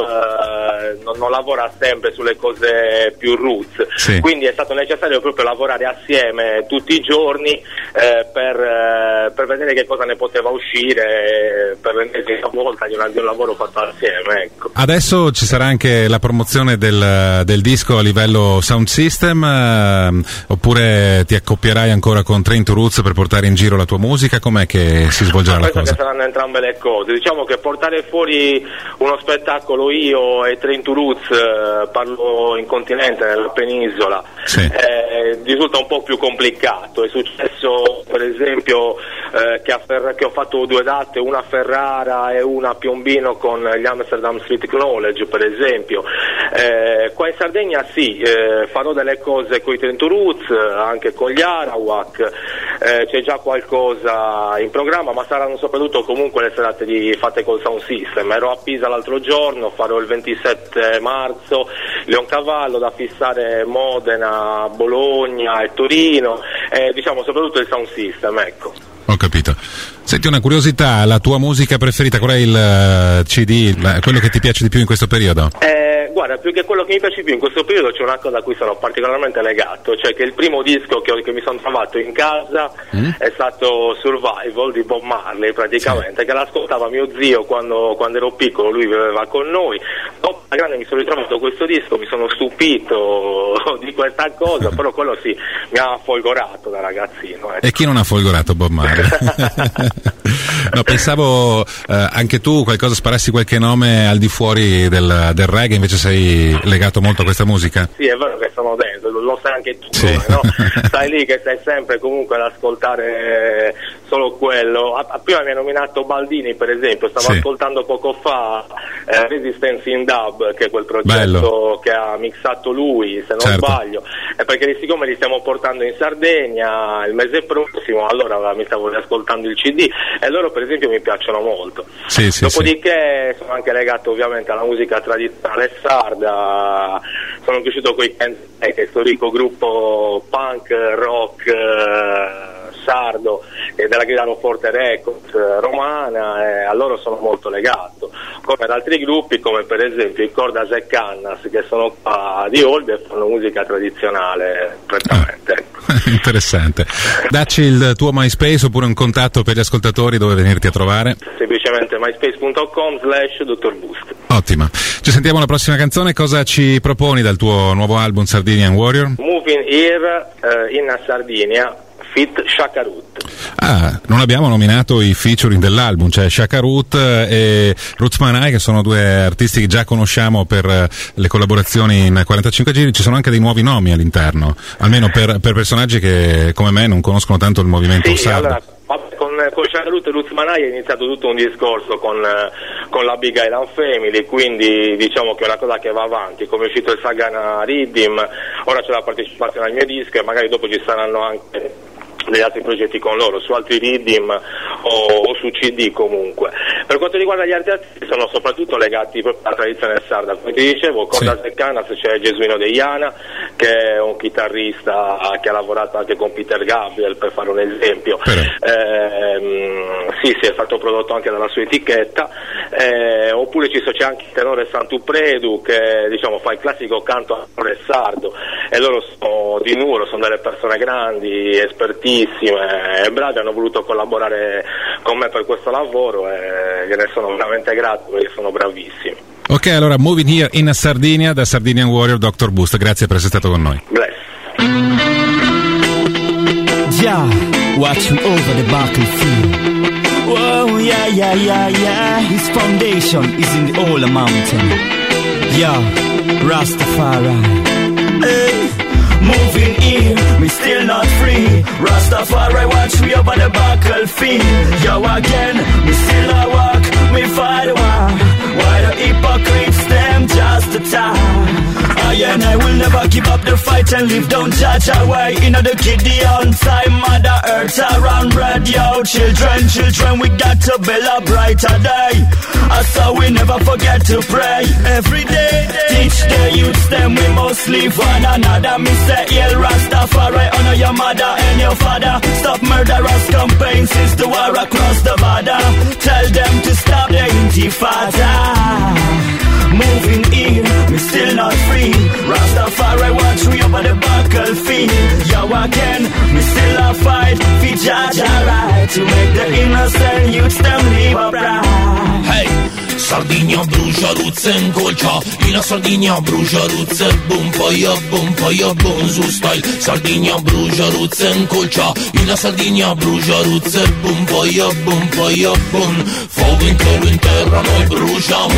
eh, non, non lavora sempre sulle cose più roots, sì. Quindi è stato necessario proprio lavorare assieme tutti i giorni eh, per, eh, per vedere che cosa ne poteva uscire, per l'ennesima volta di, una, di un lavoro fatto assieme, ecco. Adesso ci sarà anche la promozione del, del disco a livello sound system, eh, oppure ti accoppierai ancora con Train to Roots per portare in giro la tua musica? Com'è che si svolgerà la cosa? Penso che saranno entrambe le cose, diciamo che portare fuori uno spettacolo spettacolo io e Train to Roots, eh, parlo in continente, nella penisola, sì. eh, risulta un po' più complicato. È successo per esempio eh, che, a Ferra- che ho fatto due date, una a Ferrara e una a Piombino con gli Amsterdam Street Knowledge per esempio. Eh, qua in Sardegna sì, eh, farò delle cose con i Train to Roots, anche con gli Arawak, eh, c'è già qualcosa in programma, ma saranno soprattutto comunque le serate di, fatte col Sound System. Ero a Pisa l'altro giorno, farò il ventisette marzo Leoncavallo, da fissare Modena, Bologna e Torino, eh, diciamo soprattutto il Sound System, ecco. Ho capito. Senti, una curiosità, la tua musica preferita, qual è il uh, C D, la, quello che ti piace di più in questo periodo? Eh, guarda, più che quello che mi piace più in questo periodo c'è una cosa a cui sono particolarmente legato, cioè che il primo disco che, ho, che mi sono trovato in casa mm? è stato Survival di Bob Marley praticamente, sì. che l'ascoltava mio zio quando, quando ero piccolo, lui viveva con noi. Dopo la grande mi sono ritrovato questo disco, mi sono stupito di questa cosa, però quello sì, mi ha folgorato da ragazzino. Ecco. E chi non ha folgorato Bob Marley? No, pensavo eh, anche tu qualcosa, sparassi qualche nome al di fuori del, del reggae, invece sei legato molto a questa musica? Sì, è vero che sono dentro, lo sai anche tu, sì. no? Stai lì che stai sempre comunque ad ascoltare solo quello. A, prima mi hai nominato Baldini per esempio, stavo sì. ascoltando poco fa eh, Resistance in Dub, che è quel progetto Bello. che ha mixato lui, se non certo. sbaglio, e perché siccome li stiamo portando in Sardegna il mese prossimo, allora mi stavo riascoltando il C D e loro per esempio mi piacciono molto. Sì, sì, Dopodiché sì. sono anche legato ovviamente alla musica tradizionale sarda, sono cresciuto con i Kenzai, che è storico gruppo punk rock eh, sardo e della Gridano Forte Records eh, romana, e a loro sono molto legato, come ad altri gruppi come per esempio i Cordas e Cannas, che sono qua di Olbia e fanno musica tradizionale prettamente. Ah. Interessante. Dacci il tuo MySpace oppure un contatto per gli ascoltatori dove venirti a trovare. Semplicemente myspace punto com slash dottor Boost. Ottima. Ci sentiamo alla prossima canzone. Cosa ci proponi dal tuo nuovo album Sardinian Warrior? Moving Here uh, in Sardinia feat Shaka Root. Ah, non abbiamo nominato i featuring dell'album, cioè Shaka Root e Roots Manai, che sono due artisti che già conosciamo per le collaborazioni in quarantacinque giri. Ci sono anche dei nuovi nomi all'interno, almeno per, per personaggi che come me non conoscono tanto il movimento sì, sardo. Allora, con, con Shaka Root e Roots Manai è iniziato tutto un discorso con, con la Big Island Family, quindi diciamo che è una cosa che va avanti, come è uscito il Sagana Riddim, ora c'è la partecipazione al mio disco e magari dopo ci saranno anche degli altri progetti con loro, su altri Riddim o, o su C D comunque. Per quanto riguarda gli altri artisti sono soprattutto legati proprio alla tradizione sarda, come ti dicevo, con Cordas e Cannas c'è Gesuino De Iana, che è un chitarrista che ha lavorato anche con Peter Gabriel, per fare un esempio. Eh, sì, sì, è stato prodotto anche dalla sua etichetta, eh, oppure ci so, c'è anche il tenore Santupredu, che diciamo fa il classico canto a tenore sardo, e loro sono di Nuoro, sono delle persone grandi, espertissime e bravi, hanno voluto collaborare con me per questo lavoro e gliene sono veramente grato perché sono bravissimi. Ok, allora Moving Here in Sardinia da Sardinian Warrior, doctor Boost, grazie per essere stato con noi. Bless. Yeah, watching over the battlefield. Whoa, yeah, yeah, yeah, yeah. His foundation is in the Ola Mountain. Yeah, Rastafari. Hey. Moving here, me still not free. Rastafari watch me up on the battlefield. Yo again, me still a walk, me fight a war. Why the hypocrites them just a time? I and I will never give up the fight and live down judge away. In the Gideon time, Mother Earth around bread, yo. Children, children, we got to build a brighter day. I saw we never forget to pray every day. Teach the youths them we must live one another. Me say, yeah, Rastafari, honor your mother and your father. Stop murderous campaign since the war across the border. Tell them to stop the intifada. Moving here, me still not free. Rastafari watch me up on the battlefield. Yo again, me still a fight. Fi Jaja right to make the innocent youths them live upright. Hey! Sardinia brucia, ruzze in colcia. In Sardinia brucia, ruzze boom, poi a boom, poi a boom su style. Sardinia brucia, ruzze in colcia. In Sardinia brucia, ruzze boom, poi a boom, poi a boom. Fuoco intero in terra noi bruciamo. La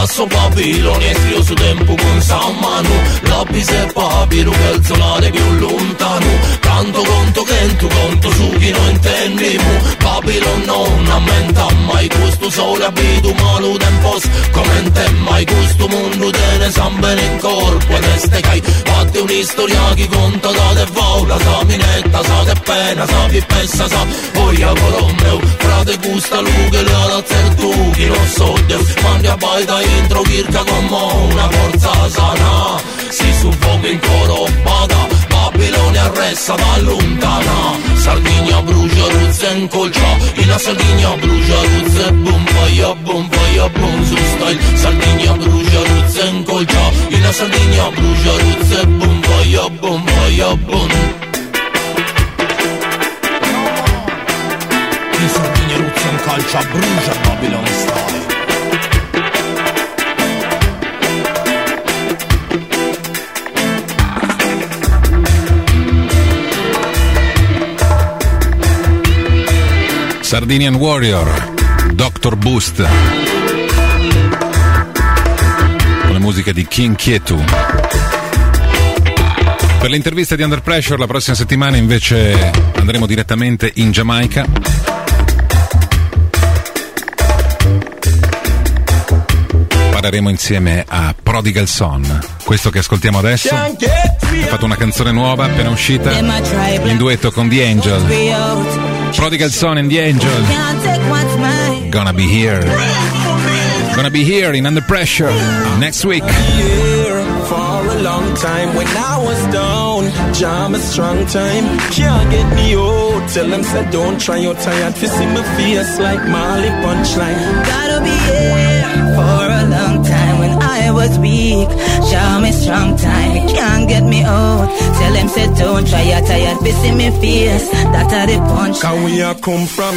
passo Babilone e trio su tempo con San Manu. Lobby se papiru che il solare più lontano. Tanto conto che tu conto su chi non intendiamo. Babilone non ammenta mai questo sole abito malu tempos. Come in te mai questo mondo te ne sambene in corpo. E neste cai fatti un'istoria chi conta da te vola. Sa minetta, sa te pena, sa pippessa, sa voglia coromeo. Frate gusta luce le ala zertu chi non so Deus. Mandi a baita intro virca come una forza sana. Si suffoca in coro bada. Babilone arresta da lontana. Sardegna brucia, ruzza in colcia. In la Sardegna brucia, ruzza e boom. Paia boom, paia boom su style. Sardegna brucia, ruzza in colcia. In la Sardegna brucia, ruzza e boom. Paia boom, paia boom. In Sardegna ruzza in calcia, brucia Babilone style. Sardinian Warrior, doctor Boost, con le musiche di King Kietu. Per l'intervista di Under Pressure la prossima settimana invece andremo direttamente in Giamaica. Parleremo insieme a Prodigal Son. Questo che ascoltiamo adesso ha fatto una canzone nuova appena uscita in duetto con The Angel. Prodigal Son and The Angel. Gonna be here. Gonna be here in Under Pressure next week. For a long time when I was down, jam a strong time, can't get me out. Tell them said don't try, you're tired to see my face like Marley punchline. Gotta be here for a long time when I was weak. Show me strong time, can't get me out. Tell them said don't try, you're tired to see me face. That are the punchline. Can we a come from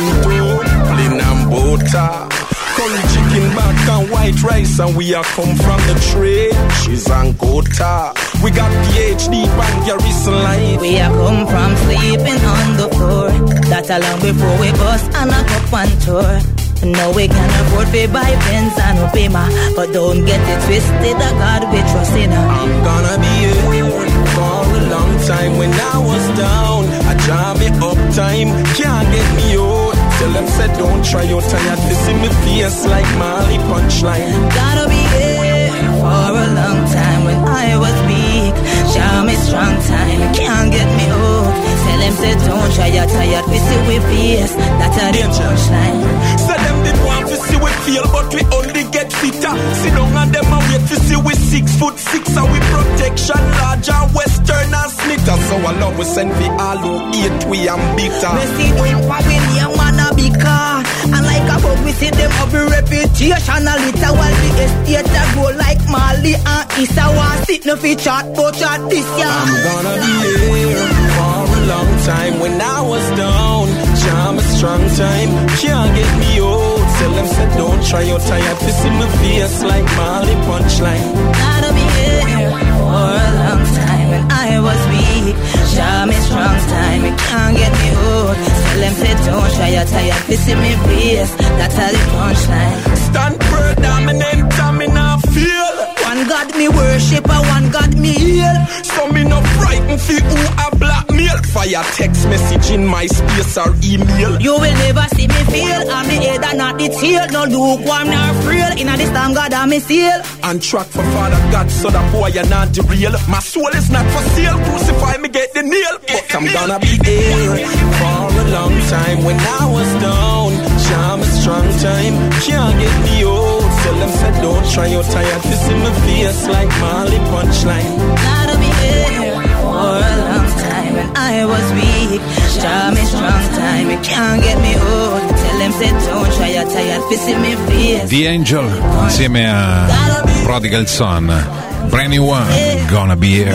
Dublin and Bota? Curry chicken back and white rice, and we are come from the trade. She's on Gota. We got PhD and Garrison Life. We are come from sleeping on the floor. That's a long before we bust and a cup on tour. No, we can afford to buy Benz and Obama, but don't get it twisted, a God we trust in. I'm gonna be here for a long time. When I was down, I jam it up time, can't get me out. Tell them said don't try, you're tired to see me face like Marley punchline. Gotta be here for a long time when I was weak. Show me strong time, can't get me out. Tell them said don't try, you're tired to see we face. That's a the punchline. So them did want to see we feel, but we only get fitter. Sit down and them and wait to see we six foot six, and we protection larger, western and snitter. So I love we send we all who eat we and bitter. We see them for we near wanna be car, and like a bug we see them of the reputation a little, while the estate a go like Mali and Issa. Want sit no fi chat but chat this year. I'm gonna be here for a long time. When I was down, jam a strong time, can't get me out. Tell them said don't try, you're tired to see my face like Marley punchline. Gotta be here for a long time when I was weak. Show me strong time, you can't get me out. Tell them said don't try, you're tired to see me face. That's how the punchline. Stand per dominant, I'm in a feel. One God me worship and one God me heal. So me no frightened for who a blackmail. Fire text message in my space or email. You will never see me feel. I'm the head and not the tail. No lukewarm nor frail. In a this time God I'm me seal. And track for Father God, so that boy you're not the real. My soul is not for sale. Crucify me, get the nail. But I'm gonna be here for a long time. When I was down, jam a strong time, can't get me out. Tell them said don't try, you're tired to see my face like Marley punchline. Gotta be here for a long time when I was weak. Show me strong time, you can't get me out. Tell them said don't try, you're tired to see me face. The Angel insieme a Prodigal Son, brand new one, Gonna Be Here.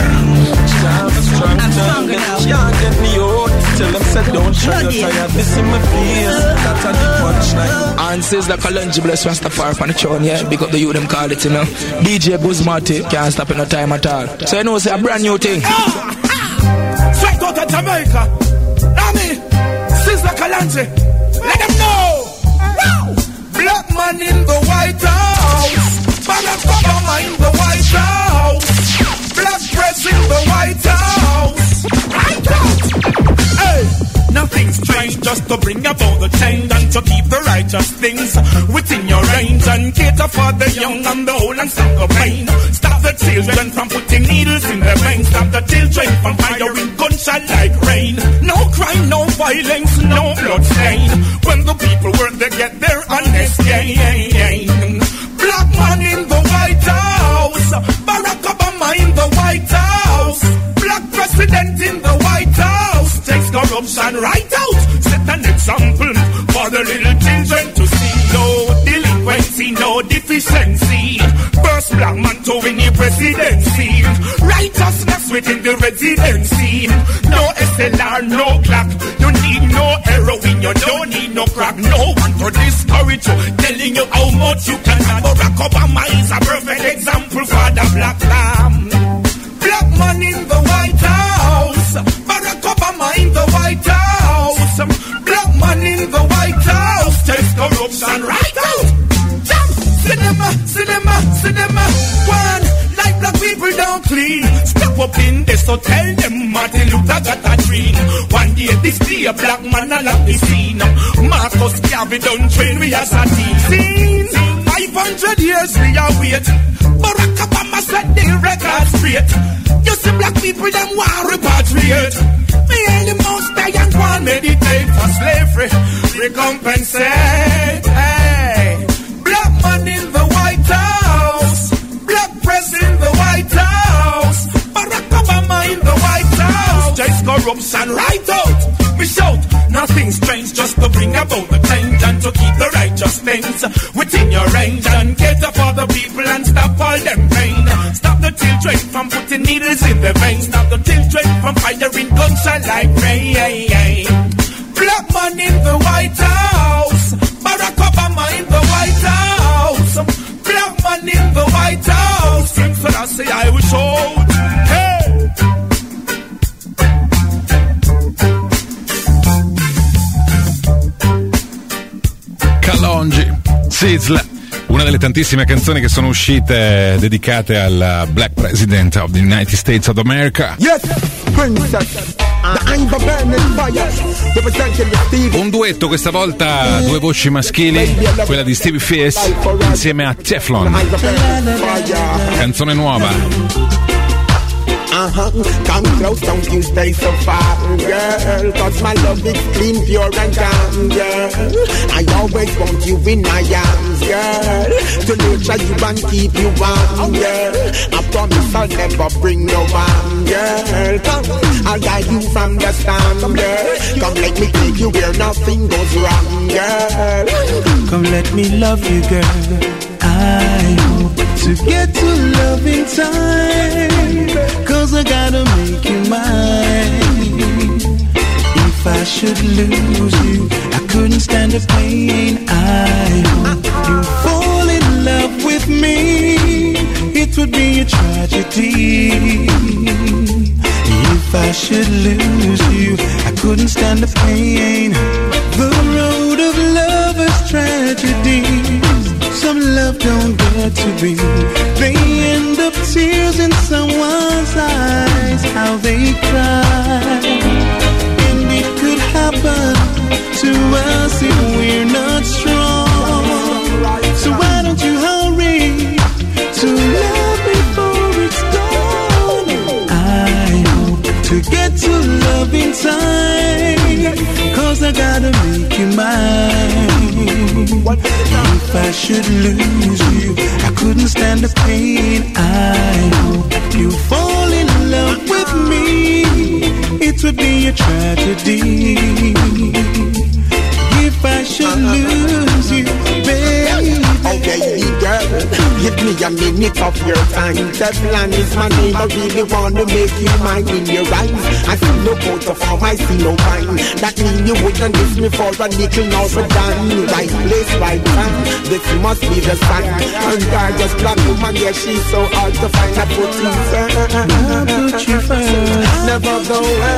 I'm stronger now, can't get me out. Tell them said don't try, you're tired to see my face. That's a the punchline. Answers like a lunge bless Rastafari on the throne, yeah. Big up the youth, them call it, you know. D J Buzmati can't stop in no time at all. So you know, it's a brand new thing. Ah, ah. Straight out of Jamaica. Nami, Sizzla Kalonji. Let them know. Wow. Black man in the White House. Bang just to bring about the change and to keep the righteous things within your range and cater for the young and the old and stop the pain. Stop the children from putting needles in their veins. Stop the children from firing gunshot like rain. No crime, no violence, no blood stain. When the people work, they get their honest gain. Black man in the White House, Barack Obama in the White House, black president in the White House, takes corruption right out. Set an example for the little children to see. No delinquency, no deficiency. First black man to win the presidency. Righteousness within the residency. No S L R, no clock. You need no heroin, you don't need no crack. No one to discourage you, telling you how much you can have. Barack Obama is a perfect example for the black lamb. Black man in the White House, Barack Obama in the White House, black man in the White House, takes corruption right out. Jump, cinema, cinema, cinema. One, like black people don't clean. Step up in this, so tell them Martin Luther got a dream. One day this day a black man a lock the scene. Marcus Garvey don't train we as a team. Scene. Five hundred years we are wait. Barack Obama set the record straight. You see black people them want repatriate. Me and the most giant one meditate for slavery. Recompensate. Hey. Black man in the White House. Black press in the White House. Barack Obama in the White House. Just corruption right out. We shout, nothing strange, just to bring about the change and to keep the righteous things within your range and cater for the people and stop all them pain. Stop the children from putting needles in their veins. Stop the children from firing gunshot like rain. Black man in the White House, Barack Obama in the White House, black man in the White House. King Selassie I will shout, hey. Kalonji, Sizzla, una delle tantissime canzoni che sono uscite dedicate al Black President of the United States of America. Yes, princess. Un duetto questa volta, due voci maschili, quella di Stevie Fierce insieme a Teflon. Canzone nuova. Uh-huh, come close, don't you stay so far, girl, cause my love is clean, pure and calm, girl. I always want you in my arms, girl, to nurture you and keep you warm, girl. I promise I'll never bring no harm, girl. Come, I'll guide you from the storm, girl. Come let me take you where nothing goes wrong, girl. Come let me love you, girl. I hope to get to love in time, cause I gotta make you mine. If I should lose you, I couldn't stand the pain. I hope you fall in love with me, it would be a tragedy. If I should lose you, I couldn't stand the pain. The road of lovers tragedies, some love don't get to be. They end up tears in someone's eyes, how they cry. And it could happen to us if we're not strong. So why don't you hurry to love before it's gone? I hope to get to love in time, cause I gotta make you mine. If I should lose you, I couldn't stand the pain. I hope you fall in love with me, it would be a tragedy. If I should lose you, baby. Okay, girl, give me a minute of your time. Teflon is my name, I really wanna make you mine. In your eyes, I see no coat of form, I see no wine. That mean you wouldn't miss me for a nickel nor a dime. Right place, right time, this must be the sign. And gorgeous black woman, yeah, she's so hard to find. I put you first, I put you first, never the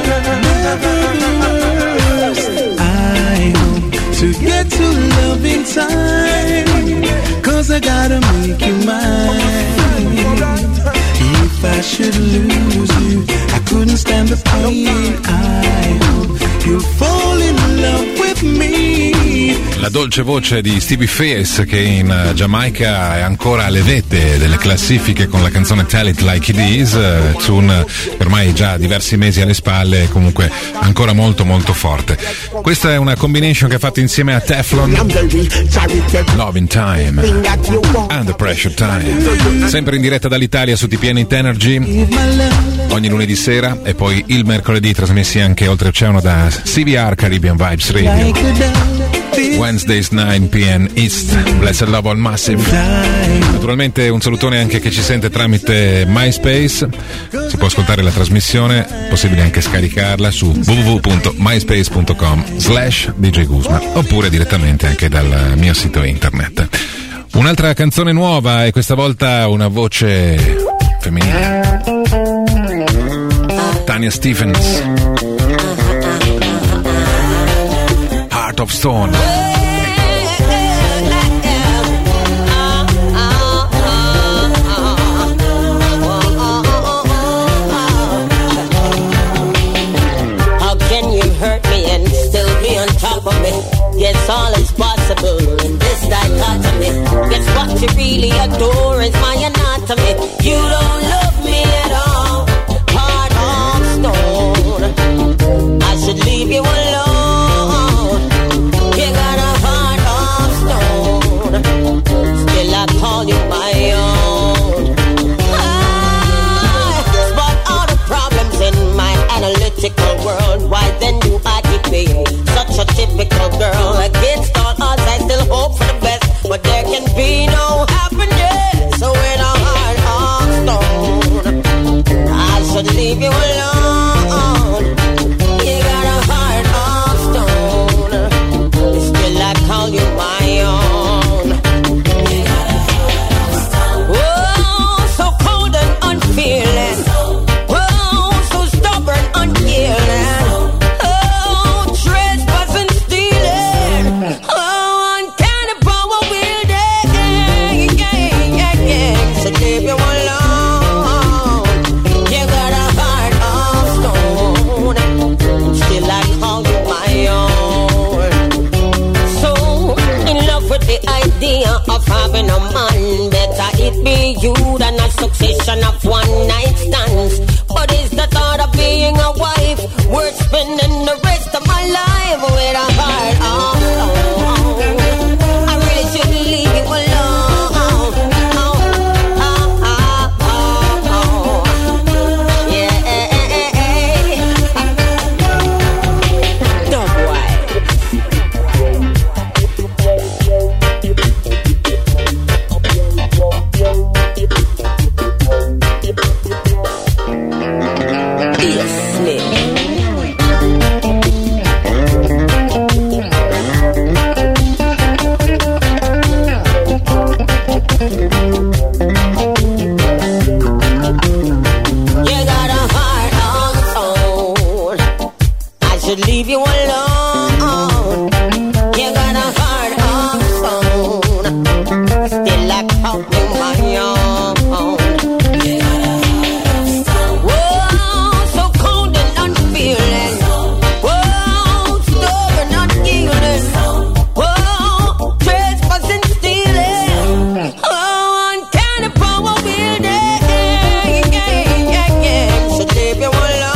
worst. I hope to get to love in time, cause I gotta make you mine. If I should lose you, I couldn't stand the pain. I hope you'll fall in love with with me. La dolce voce di Stevie Fierce, che in Giamaica è ancora alle vette delle classifiche con la canzone Tell It Like It Is, tune ormai già diversi mesi alle spalle, comunque ancora molto molto forte. Questa è una combination che ha fatto insieme a Teflon, Love in Time, Under Pressure Time, sempre in diretta dall'Italia su T P N It Energy ogni lunedì sera, e poi il mercoledì trasmessi anche oltreoceano da C V R Caribbean Vibes Radio. Wednesdays nine p m East. Blessed Love All Massive. Naturalmente un salutone anche che ci sente tramite MySpace. Si può ascoltare la trasmissione, possibile anche scaricarla su w w w punto myspace punto com slash d j Guzman, oppure direttamente anche dal mio sito internet. Un'altra canzone nuova, e questa volta una voce femminile, Tanya Stephens, Heart of Stone. Yes, all is possible in this dichotomy. Guess what you really adore is my anatomy. You don't love me at all, heart of stone. I should leave you alone. You got a heart of stone, still I call you my own. I spot all the problems in my analytical world. Why then do I keep being such a typical girl? Against all odds I still hope for the best, but there can be no happiness with a heart of stone. I should leave you alone. You got a heart of stone, still I call you my own. Oh, so cold and unfeeling. Oh, so stubborn, unyielding. Of having a man, better it be you than a succession of one night stands. But is the thought of being a wife worth spending the rest of my life with a heart of stone? I really should leave you alone. Leave you alone. You got a heart of stone, still I call you my own. Whoa, so cold and unfeeling. Whoa, stubborn, unyielding. Whoa, trespassing, stealing. Oh, uncanny power wielding. So leave you alone.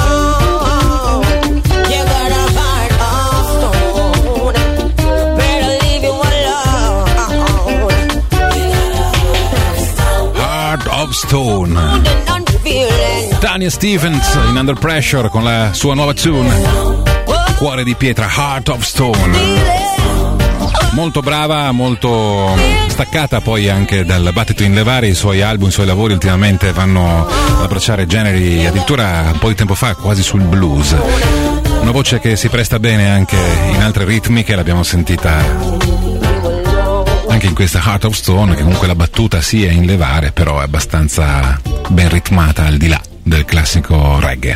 Of Stone. Tanya Stephens in Under Pressure con la sua nuova tune Cuore di pietra, Heart of Stone. Molto brava, molto staccata poi anche dal battito in levare. I suoi album, i suoi lavori ultimamente vanno ad abbracciare generi addirittura un po' di tempo fa quasi sul blues. Una voce che si presta bene anche in altre ritmiche, l'abbiamo sentita anche in questa Heart of Stone, che comunque la battuta sì è in levare, però è abbastanza ben ritmata al di là del classico reggae.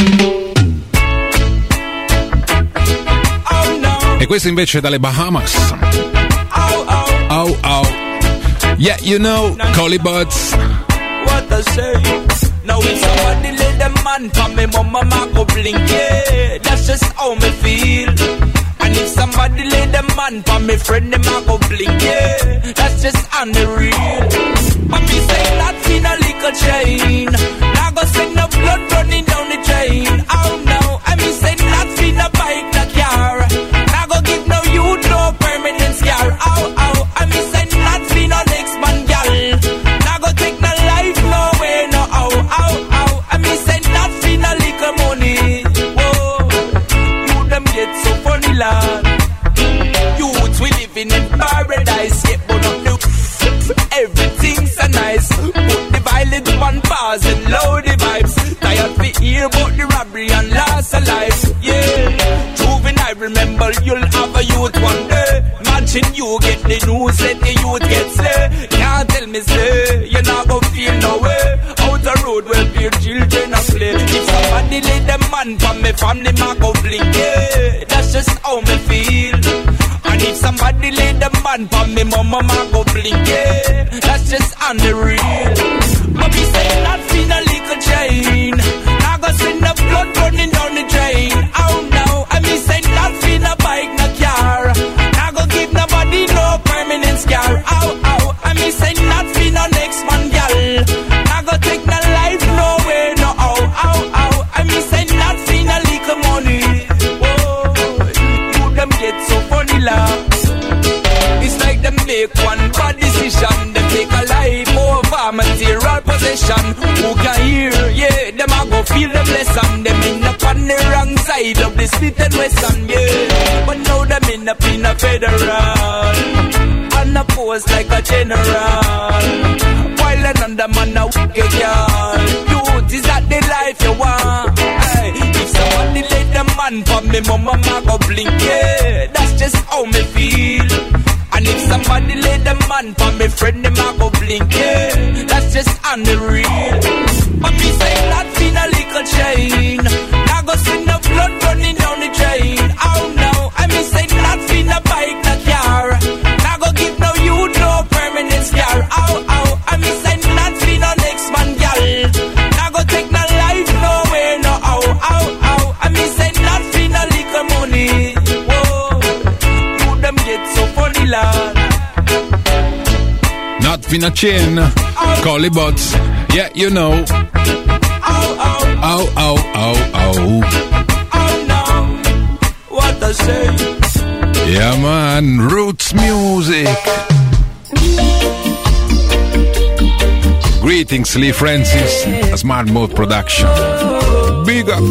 E questo invece dalle Bahamas. Oh oh, yeah, you know, Collie Buds. What I say? Now if somebody let them man for me, mama ma go blink, yeah. That's just how me feel. And if somebody lay the man for me friend, them a go blink, yeah. That's just on the real. But me say that in a little chain. Now go send no blood running down the drain. Oh no, I mean say that in a bike, the car. Now go give no you no permanent scar. Oh oh, I mean say that in a next man gal. Now go take no life no way no. Oh oh oh, I mean say that in a little money. Whoa, you them get so funny lad. Youths we living in paradise, yet but not new. Everything's so nice. Put the violence on bars and low the vibes. Tired to hear about the robbery and loss of life. Yeah, juvenile, remember you'll have a youth one day. Imagine you get the news that the youth get slay. Can't tell me say you're not gonna feel no way. Out the road where pure children are play. If somebody lay them man from me family, ma go blink. Yeah, that's just how me feel. And if somebody lay the man for me, mama ma go blink, yeah. That's just on the real. But me say that's in a little chain. I go send the blood running down the drain. Oh no, I mean say that's in a bike, no car. I go give nobody no permanent scar. Oh oh, I mean say that's in a next man gal. I go take no life no way, no oh oh oh. I mean say that's in a little money. Whoa, you them get so funny love. It's like them make one bad decision. They take a life over material possession. Who can hear? Yeah, them a go feel them lesson. Them in up on the wrong side of the Smith and Wesson. Yeah, but now them in up in a federal. On a post like a general. While another man a wicked girl. Youth, is that the life you want? Hey, if somebody let the man for me, mama ma go blink. Yeah, that's just how me feel. And if somebody lay the man for me friend, them a go blink, yeah. That's just on the real. But me say that's in a little chain. Now go send the blood running down the drain. Oh no, I mean say that's in a bike, no car. Now go give no you no permanent scar. Oh oh, I mean say that's in a next man gal. Now go take no life no way, no oh oh oh. I mean say that's in a little money. Whoa, you them get so funny lad. Not Finachin, Collie Bots, yeah, you know. Oh, oh, oh, oh, oh, oh. Oh no, what I say? Yeah, man, Roots Music. Greetings, Lee Francis, a Smart Mode Production. Big up.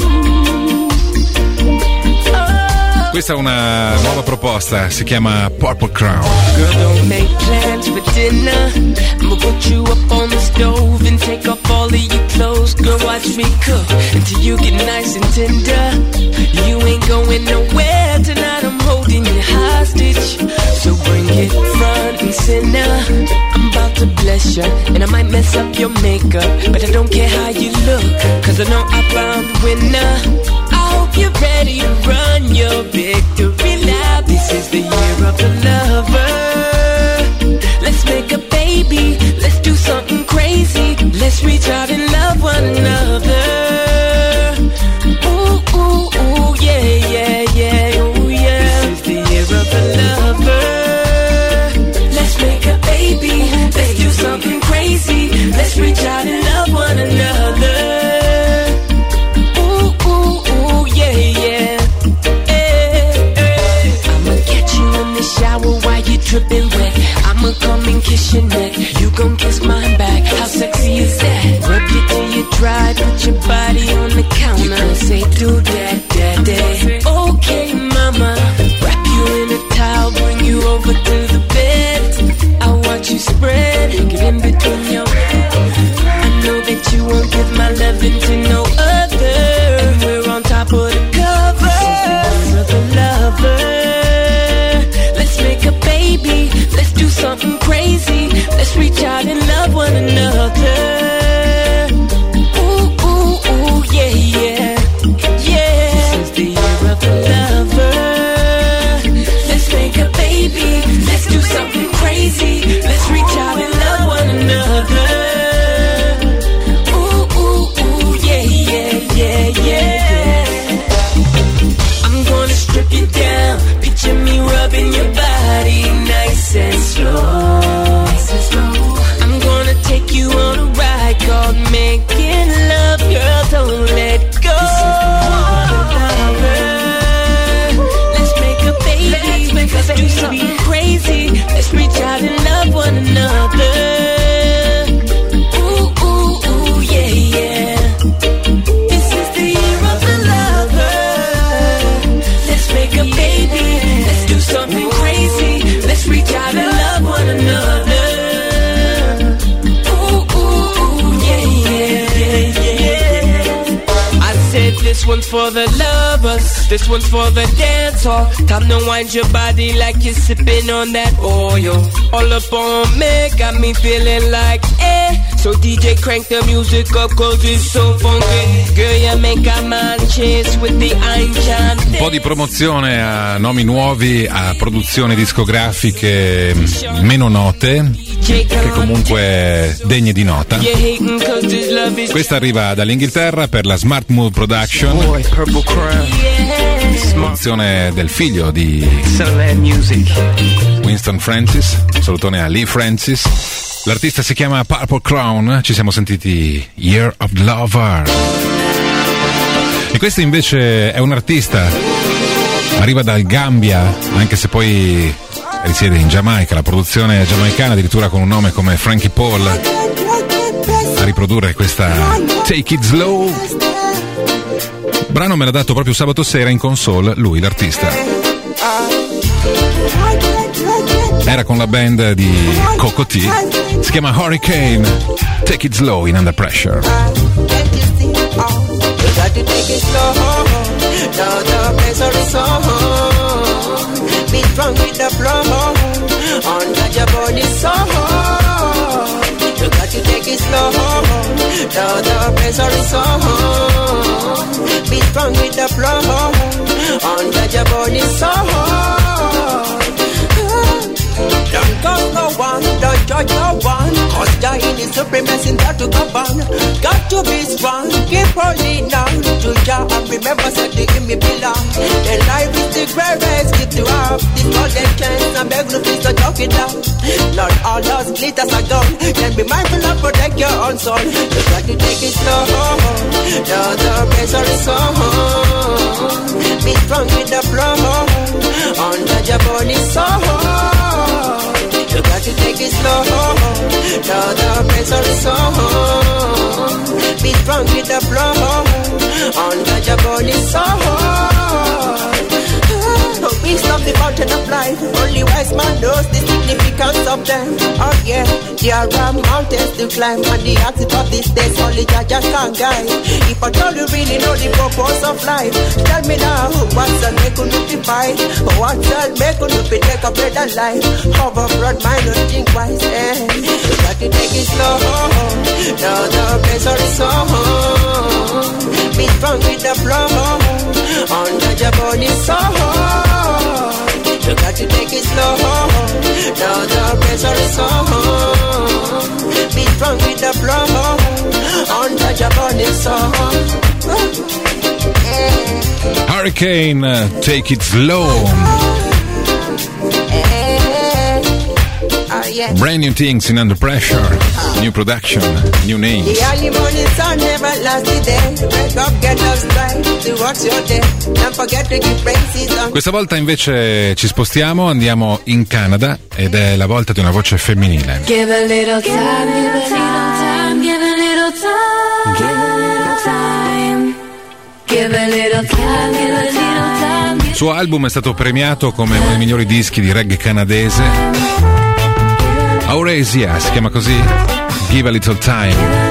Questa è una nuova proposta, si chiama Purple Crown. Girl, don't make plans for dinner. I'ma put you up on the stove and take off all of your clothes. Girl, watch me cook until you get nice and tender. You ain't going nowhere tonight, I'm holding you hostage. So bring it front and center. I'm about to bless you, and I might mess up your makeup, but I don't care how you look, cause I know I found the winner. I hope you're ready to run your victory lap. This is the year of the lover. Let's make a baby, let's do something crazy. Let's reach out and love one another. Ooh, ooh, ooh, yeah, yeah, yeah, ooh, yeah. This is the year of the lover. Let's make a baby, let's do something crazy. Let's reach out and love one another. Shower while you dripping wet. I'ma come and kiss your neck. You gon' kiss mine back. How sexy is that? Rub you till you dry. Put your body on the counter. You gon' say do that, that, that. Okay, mama. Wrap you in a towel. Bring you over to the bed. I watch you spread. Get in between your legs. I know that you won't give my loving to no other. We're on top of the cover. This is the the lover. Let's make a baby, let's do something crazy. Let's reach This one's for the lovers, this one's for the dance hall. Time to wind your body like you're sipping on that oil. All up on me, got me feeling like eh. So D J crank the music up cause it's so funky. Girl, you make a man chase with the einstein. Un po' di promozione a nomi nuovi, a produzioni discografiche meno note, che comunque degne di nota. Questa arriva dall'Inghilterra per la Smart Move Production, produzione del figlio di Winston Francis. Salutone a Lee Francis. L'artista si chiama Purple Crown. Ci siamo sentiti Year of the Lover. E questo invece è un artista, arriva dal Gambia, anche se poi risiede in Giamaica. La produzione è giamaicana, addirittura con un nome come Frankie Paul a riprodurre questa Take It Slow. Brano me l'ha dato proprio sabato sera in console lui, l'artista. Era con la band di Coco T, si chiama Hurricane. Take It Slow in Under Pressure. You got to take it slow, now the pressure is on. Be strong with the flow, under your body so. You got to take it slow, now the pressure is on. Be strong with the flow, under your body so. Don't cause no one, don't judge no one, cause dying is supremacy that to govern. Got to be strong, keep holding on to Jah and remember that the in me belong. The life is the greatest gift to have. This golden chance and beg no please to talk it down. Not all those glitters are gone. Then be mindful and protect your own soul. You got to take it slow, now the pressure is on. Be strong with the flow, under your body so. You got to take it slow, now the pressure is on. Be strong with the flow, under your body so. No beast of the mountain of life, only wise man knows the significance of them. Oh yeah, there are mountains to climb, and the answer of this days only Jah Jah can guide. If at all you really know the purpose of life, tell me now, what's the make you look divide? What's the make you look take a better life? Hover broad mind, don't think wise, eh? You got to take it slow, now the pressure is on. Be strong with the flow, under your body so. You got to take it slow, now the pressure is on. Be strong with the flow, under your body so. Hurricane, uh, Take It Slow. Brand new things in Under Pressure, new production, new names. The early morning sun never lasts the day. Wake up, get up, stride, do what's your day. Don't forget to give praises on. Questa volta invece ci spostiamo, andiamo in Canada ed è la volta di una voce femminile. Give a little time, give a little time, give a little time, give a little time, give a little time, give a little time. Il suo album è stato premiato come uno dei migliori dischi di reggae canadese. Aurasia si chiama così, Give a Little Time.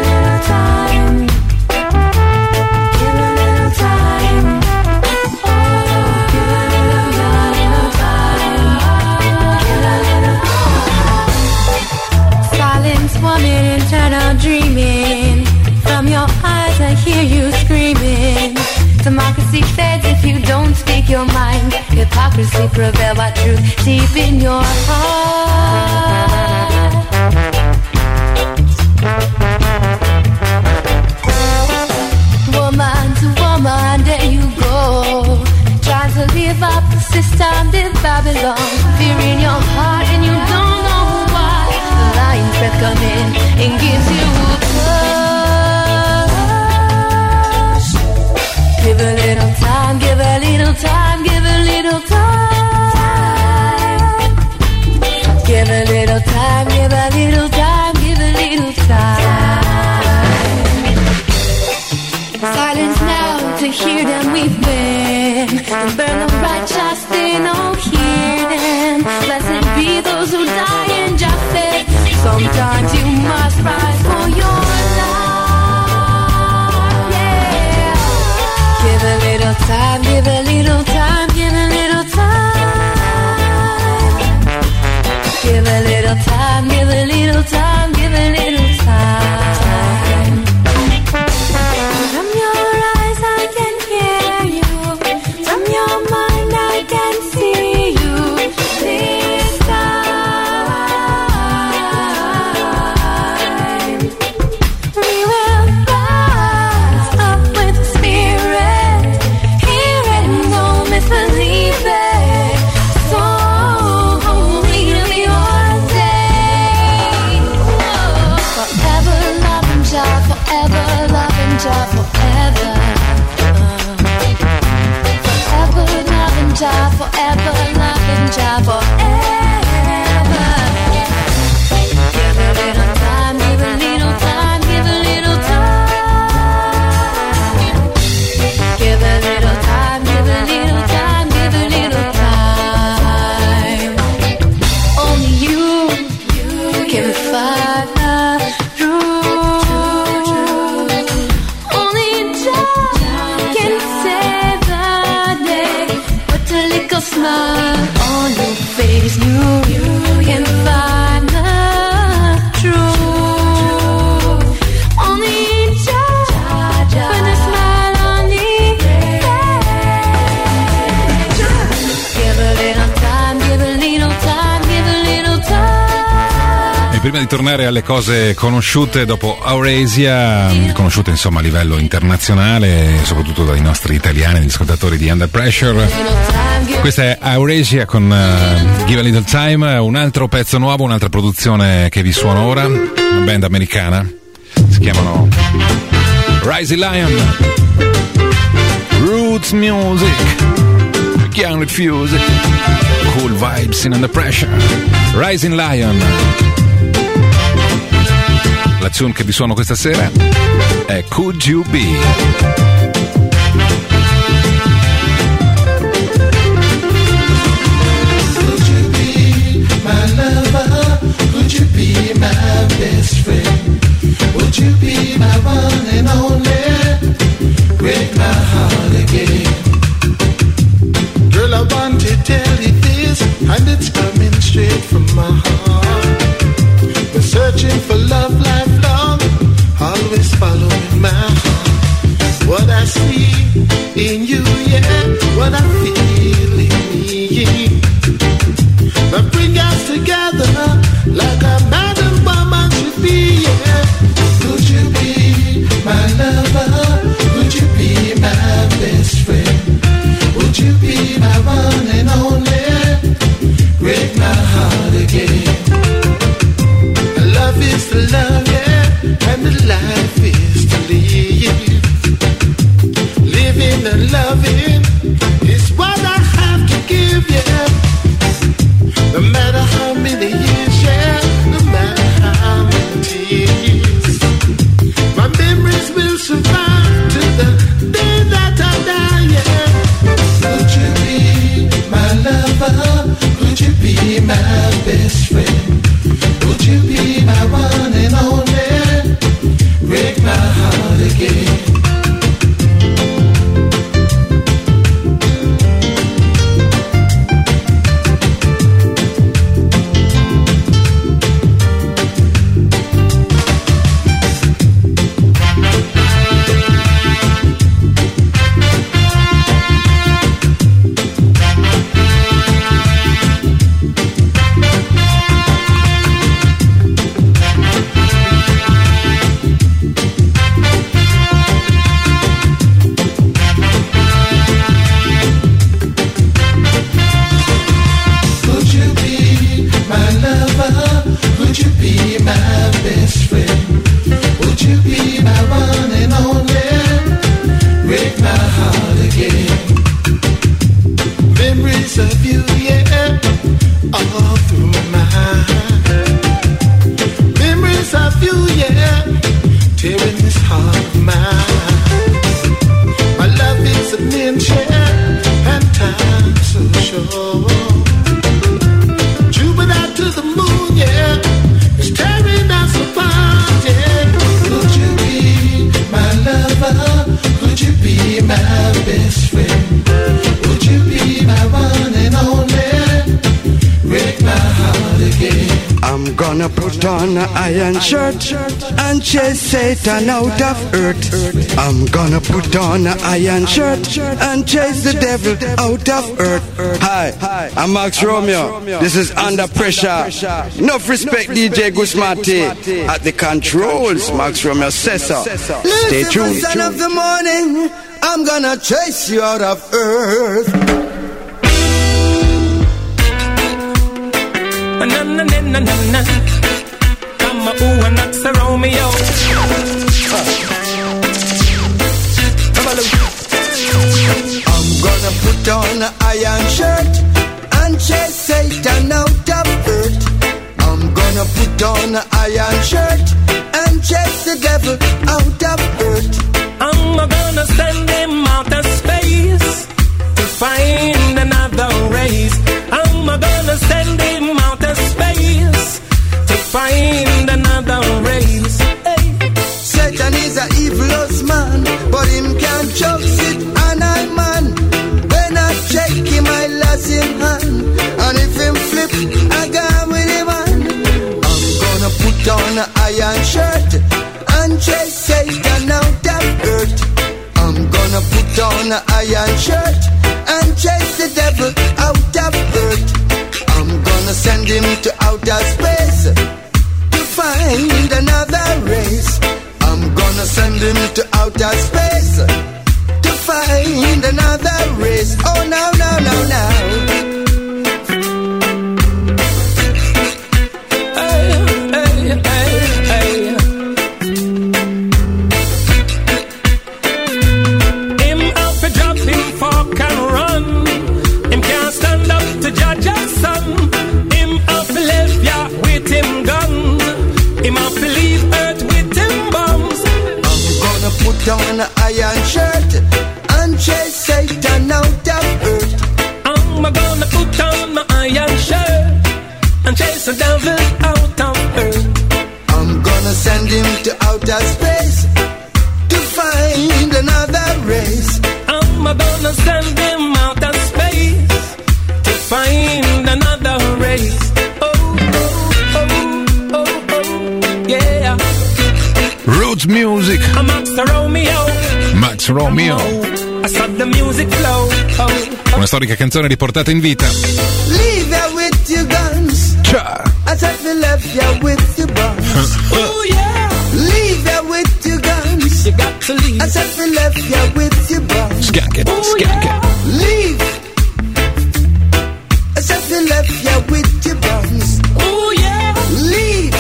Silence one minute, turn out dreaming. From your eyes I hear you screaming. Democracy fades if you don't speak your mind. Hypocrisy prevails by truth deep in your heart. Woman to woman, there you go, trying to live up the system in Babylon. Fear in your heart and you don't know why. The lion's breath come in and gives you a push. Give a little time, give a little time, give a little time. Give a little time, give a little time, give a little time. Silence now to hear them we've been. And burn the righteous, they don't hear them. Blessed be those who die in Japheth. Sometimes you must rise for your life. Yeah. Give a prima di tornare alle cose conosciute dopo Aurasia, conosciute insomma a livello internazionale, soprattutto dai nostri italiani, gli ascoltatori di Under Pressure. Questa è Aurasia con uh, Give a Little Time, un altro pezzo nuovo, un'altra produzione che vi suono ora, una band americana, si chiamano Rising Lion. Roots music, we can't refuse it. Cool vibes in Under Pressure. Rising Lion. La tune che vi suono questa sera è Could You Be. Could you be my lover? Could you be my best friend? Would you be my one and only? Break my heart again. Girl, I want to tell you this, and it's coming straight from my heart. We're searching for love lifelong, always following my heart. What I see in you, yeah, what I feel in me. But bring us together like a man and woman should be, yeah. Could you be my lover? Would you be my best friend? Would you be my one and only? Break my heart again. Love is to love, yeah, and the life is to live. Living and loving is what I have to give, yeah. No matter how many years, yeah, no matter how many tears, my memories will survive to the day that I die, yeah. Could you be my lover? Could you be my best friend? Would you be my one and only? Break my heart again. Iron shirt and chase Satan out of earth. I'm gonna put on an iron shirt and chase the devil out of earth. Hi, I'm Max Romeo. This is Under Pressure. Enough respect, D J Gusmati at the controls. Max Romeo says so. Stay tuned. Son of the morning, I'm gonna chase you out of earth. Na na na na na na. I'm a ooh and that's a Romeo. I'm gonna put on an iron shirt and chase Satan out of earth. I'm gonna put on an iron shirt and chase the devil out of earth. I'm gonna send him out of space to find another race. I'm gonna send him out of space to find another race. Hey. Satan is a evilous man, but him can't choke it, and I man. When I check him, I lost him hand, and if him flip, I go with him man. I'm gonna put on an iron shirt and chase Satan out of earth. I'm gonna put on an iron shirt and chase the devil out of earth. I'm gonna send him to outer space to find another race. I'm gonna send him to outer space to find another race. Oh, now, now, now, now. Down an iron shirt and chase Satan out of earth. I'm gonna put on my iron shirt and chase the devil out of earth. I'm gonna send him to outer space to find another race. I'm gonna send him out of space to find another race. Oh, oh, oh, oh, oh, yeah. Roots Music. I'm Max Romeo. Max Romeo. I saw the music flow. Oh. Una storica canzone riportata in vita. Leave her with your guns. Ciao. I said we left you with your bombs. Oh yeah. Leave her with your guns. You got to leave. I said we left you with your bombs. Skank it, oh, skank yeah. it. Leave. I said we left you with your bombs. Oh yeah. Leave.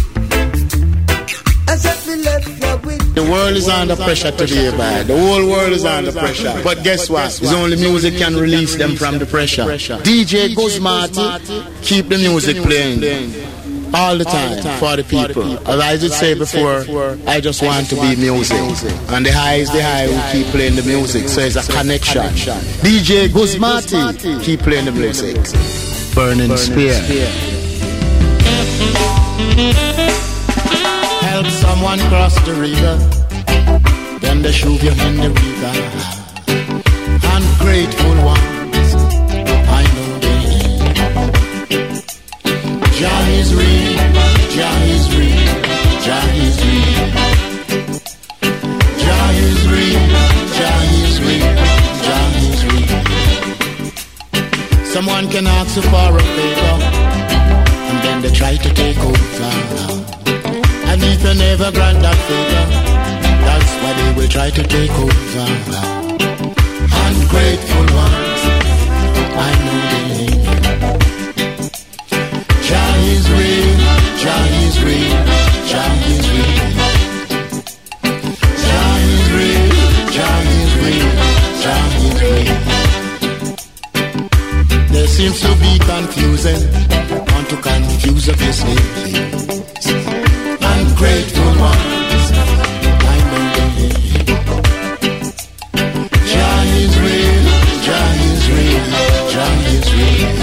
I said we left you with. The world is under pressure today, man. The whole world is under pressure. But guess what? It's only music can release them from the pressure. D J Guzmati, keep the music playing all the time for the people. As I did say before, I just want to be music. And the high is the high who keep playing the music. So it's a connection. D J Guzmati, keep playing the music. Burning Spear. Help someone cross the river, then they shoot you in the river. Ungrateful ones, I know they. Jah is real, Jah is real, Jah is real. Jah is real, Jah is real, Jah is real. Someone can ask you for a favor, and then they try to take over. And if you never grant that favor, that's why they will try to take over. Ungrateful ones, I know they. Jah is real, Jah is real, Jah is real. Jah is real, Jah is real, Jah is real. There seems to be confusion, want to confuse the business. Ungrateful ones, I know they. Jah is real, Jah is real, Jah is real.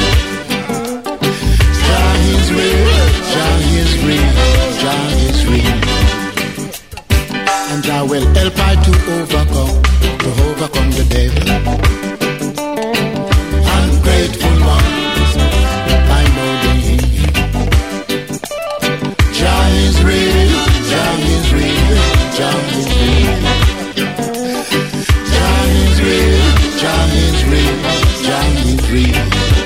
Jah is real, Jah is real, Jah is real. And Jah will help I to overcome, to overcome the devil. Ungrateful ones, I know they. Jah is real, Jah is real, Jah is real. Jah is real, Jah is real, Jah is real.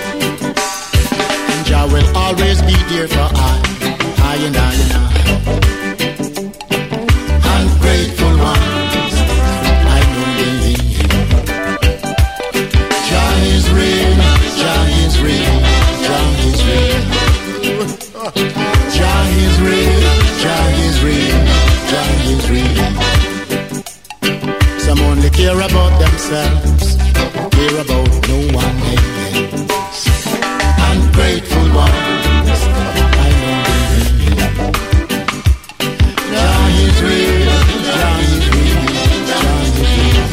And Jah will always be there for I, I and I and I. Ungrateful ones, I know they. Jah is real, Jah is real, Jah is real. Jah is real, Jah is real, Jah is real. Some only care about themselves, care about no one else. Ungrateful ones, I know they. Jah is real, Jah is real, Jah is real.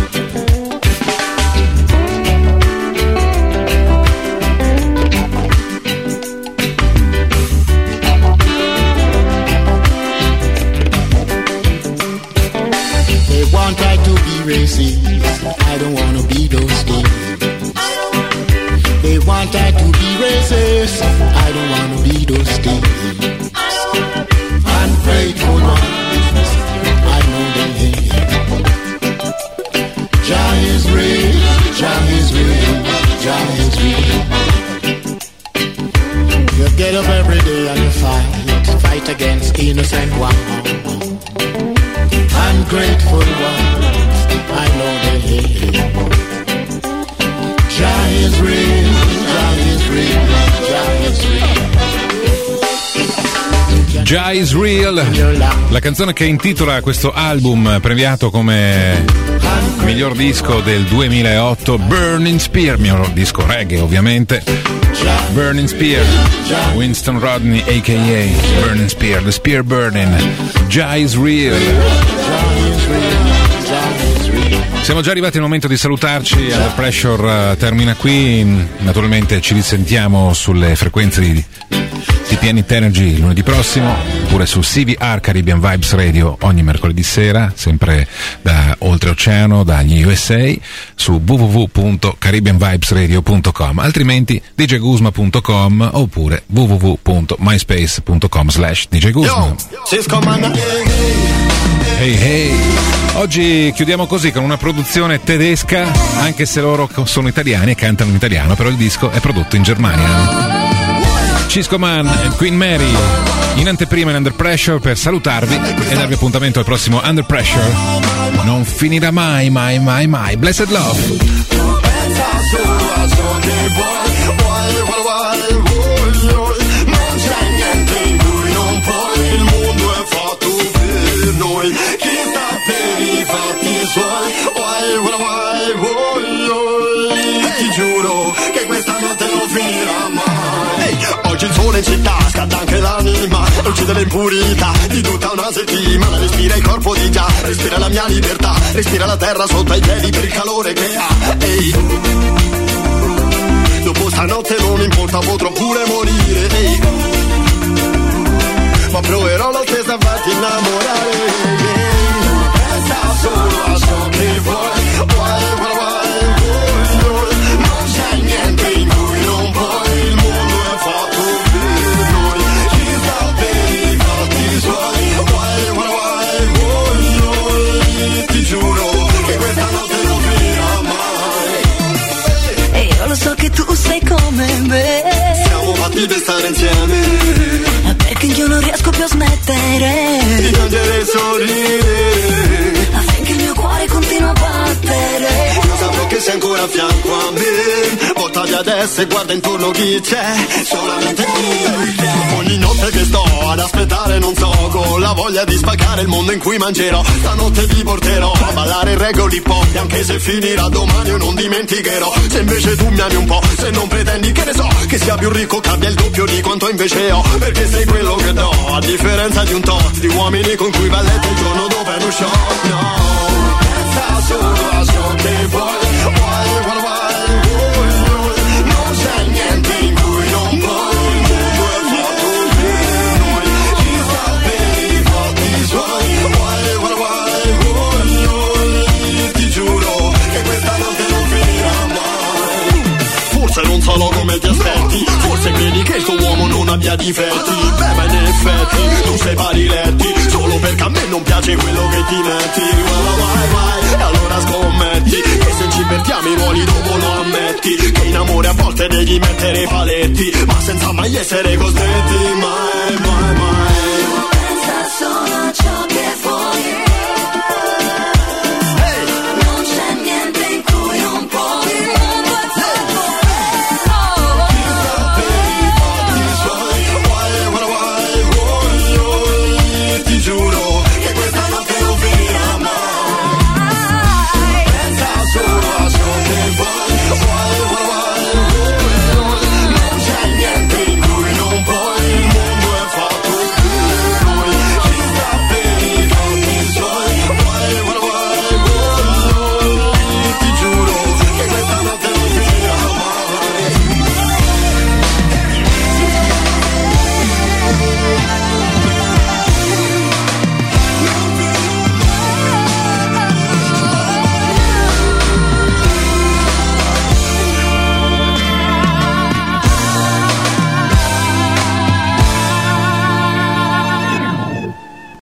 Want I to be racist, I don't wanna be those things. They want I to be racist, I don't wanna be those things. Ungrateful ones, I know they hate. Jah is real, Jah is real, Jah is real. You get up every day and you fight, fight against injustice. Jah is Real, la canzone che intitola questo album premiato come miglior disco del duemilaotto, Burning Spear, mio disco reggae ovviamente. Burning Spear, Winston Rodney aka Burning Spear, The Spear Burning, Jah is Real. Siamo già arrivati al momento di salutarci, Under Pressure uh, termina qui, naturalmente ci risentiamo sulle frequenze di T P N Energy lunedì prossimo, oppure su C V R Caribbean Vibes Radio ogni mercoledì sera, sempre da oltreoceano, dagli U S A, su w w w punto caribbean vibes radio punto com, altrimenti d j guzma punto com oppure w w w punto myspace punto com slash d j guzma. Hey hey, oggi chiudiamo così con una produzione tedesca, anche se loro sono italiani e cantano in italiano, però il disco è prodotto in Germania. Cisco Man e Queen Mary in anteprima in Under Pressure per salutarvi e darvi appuntamento al prossimo Under Pressure. Non finirà mai, mai, mai, mai. Blessed Love. Noi, chi sta per i fatti suoi, vuoi, vuoi, vuoi, vuoi, ti giuro che questa notte non finirà mai. Ehi, oggi il sole in città scalda anche l'anima, uccide l'impurità di tutta una settimana, respira il corpo di già, respira la mia libertà, respira la terra sotto ai piedi per il calore che ha. Ehi, dopo stanotte non importa, potrò pure morire. Ehi, ma proverò lo stesso a farti innamorare. Pensa solo a ciò che vuoi, vuoi, vuoi, vuoi, vuoi. Non c'è niente in cui non puoi, il mondo è fatto per noi. Ci sta per i fatti suoi, vuoi, vuoi, vuoi, vuoi. Ti giuro che questa notte non finirà mai. E io lo so che tu sei come me, siamo fatti per stare insieme, perché io non riesco più a smettere di piangere e sorridere, affinché il mio cuore continua a battere. Io saprò che sei ancora a fianco a me, voltati adesso e guarda intorno chi c'è, solamente io. Ogni notte che sto ad aspettare non so, con la voglia di spaccare il mondo in cui mangerò, stanotte ti porterò a ballare il reggae o l'hip hop, e anche se finirà domani io non dimenticherò. Se invece tu mi ami un po', se non pretendi che ne so, che sia più ricco che abbia il doppio di quanto invece ho, perché sei quello che do, a differenza di un tot di uomini con cui va a letto il giorno dopo è uno shock. No, pensa solo a ciò che vuoi, vuoi, vuoi, vuoi, vuoi. Non c'è niente in cui non puoi, il mondo è fatto per noi. Ci sta per i fatti suoi, vuoi, vuoi, vuoi, vuoi. Ti giuro che questa notte non finirà mai. Forse non sarò come ti aspetti, forse credi che il tuo uomo non abbia difetti, beh ma in effetti non separi letti, solo perché a me non piace quello che ti metti. Vai, vai, vai, e allora scommetti che se ci invertiamo i ruoli dopo lo ammetti, che in amore a volte devi mettere i paletti, ma senza mai essere costretti, mai, mai, mai. Pensa solo a ciò che vuoi, non c'è niente in cui non puoi, il mondo è fatto per noi. Ti giuro che questa notte non finirà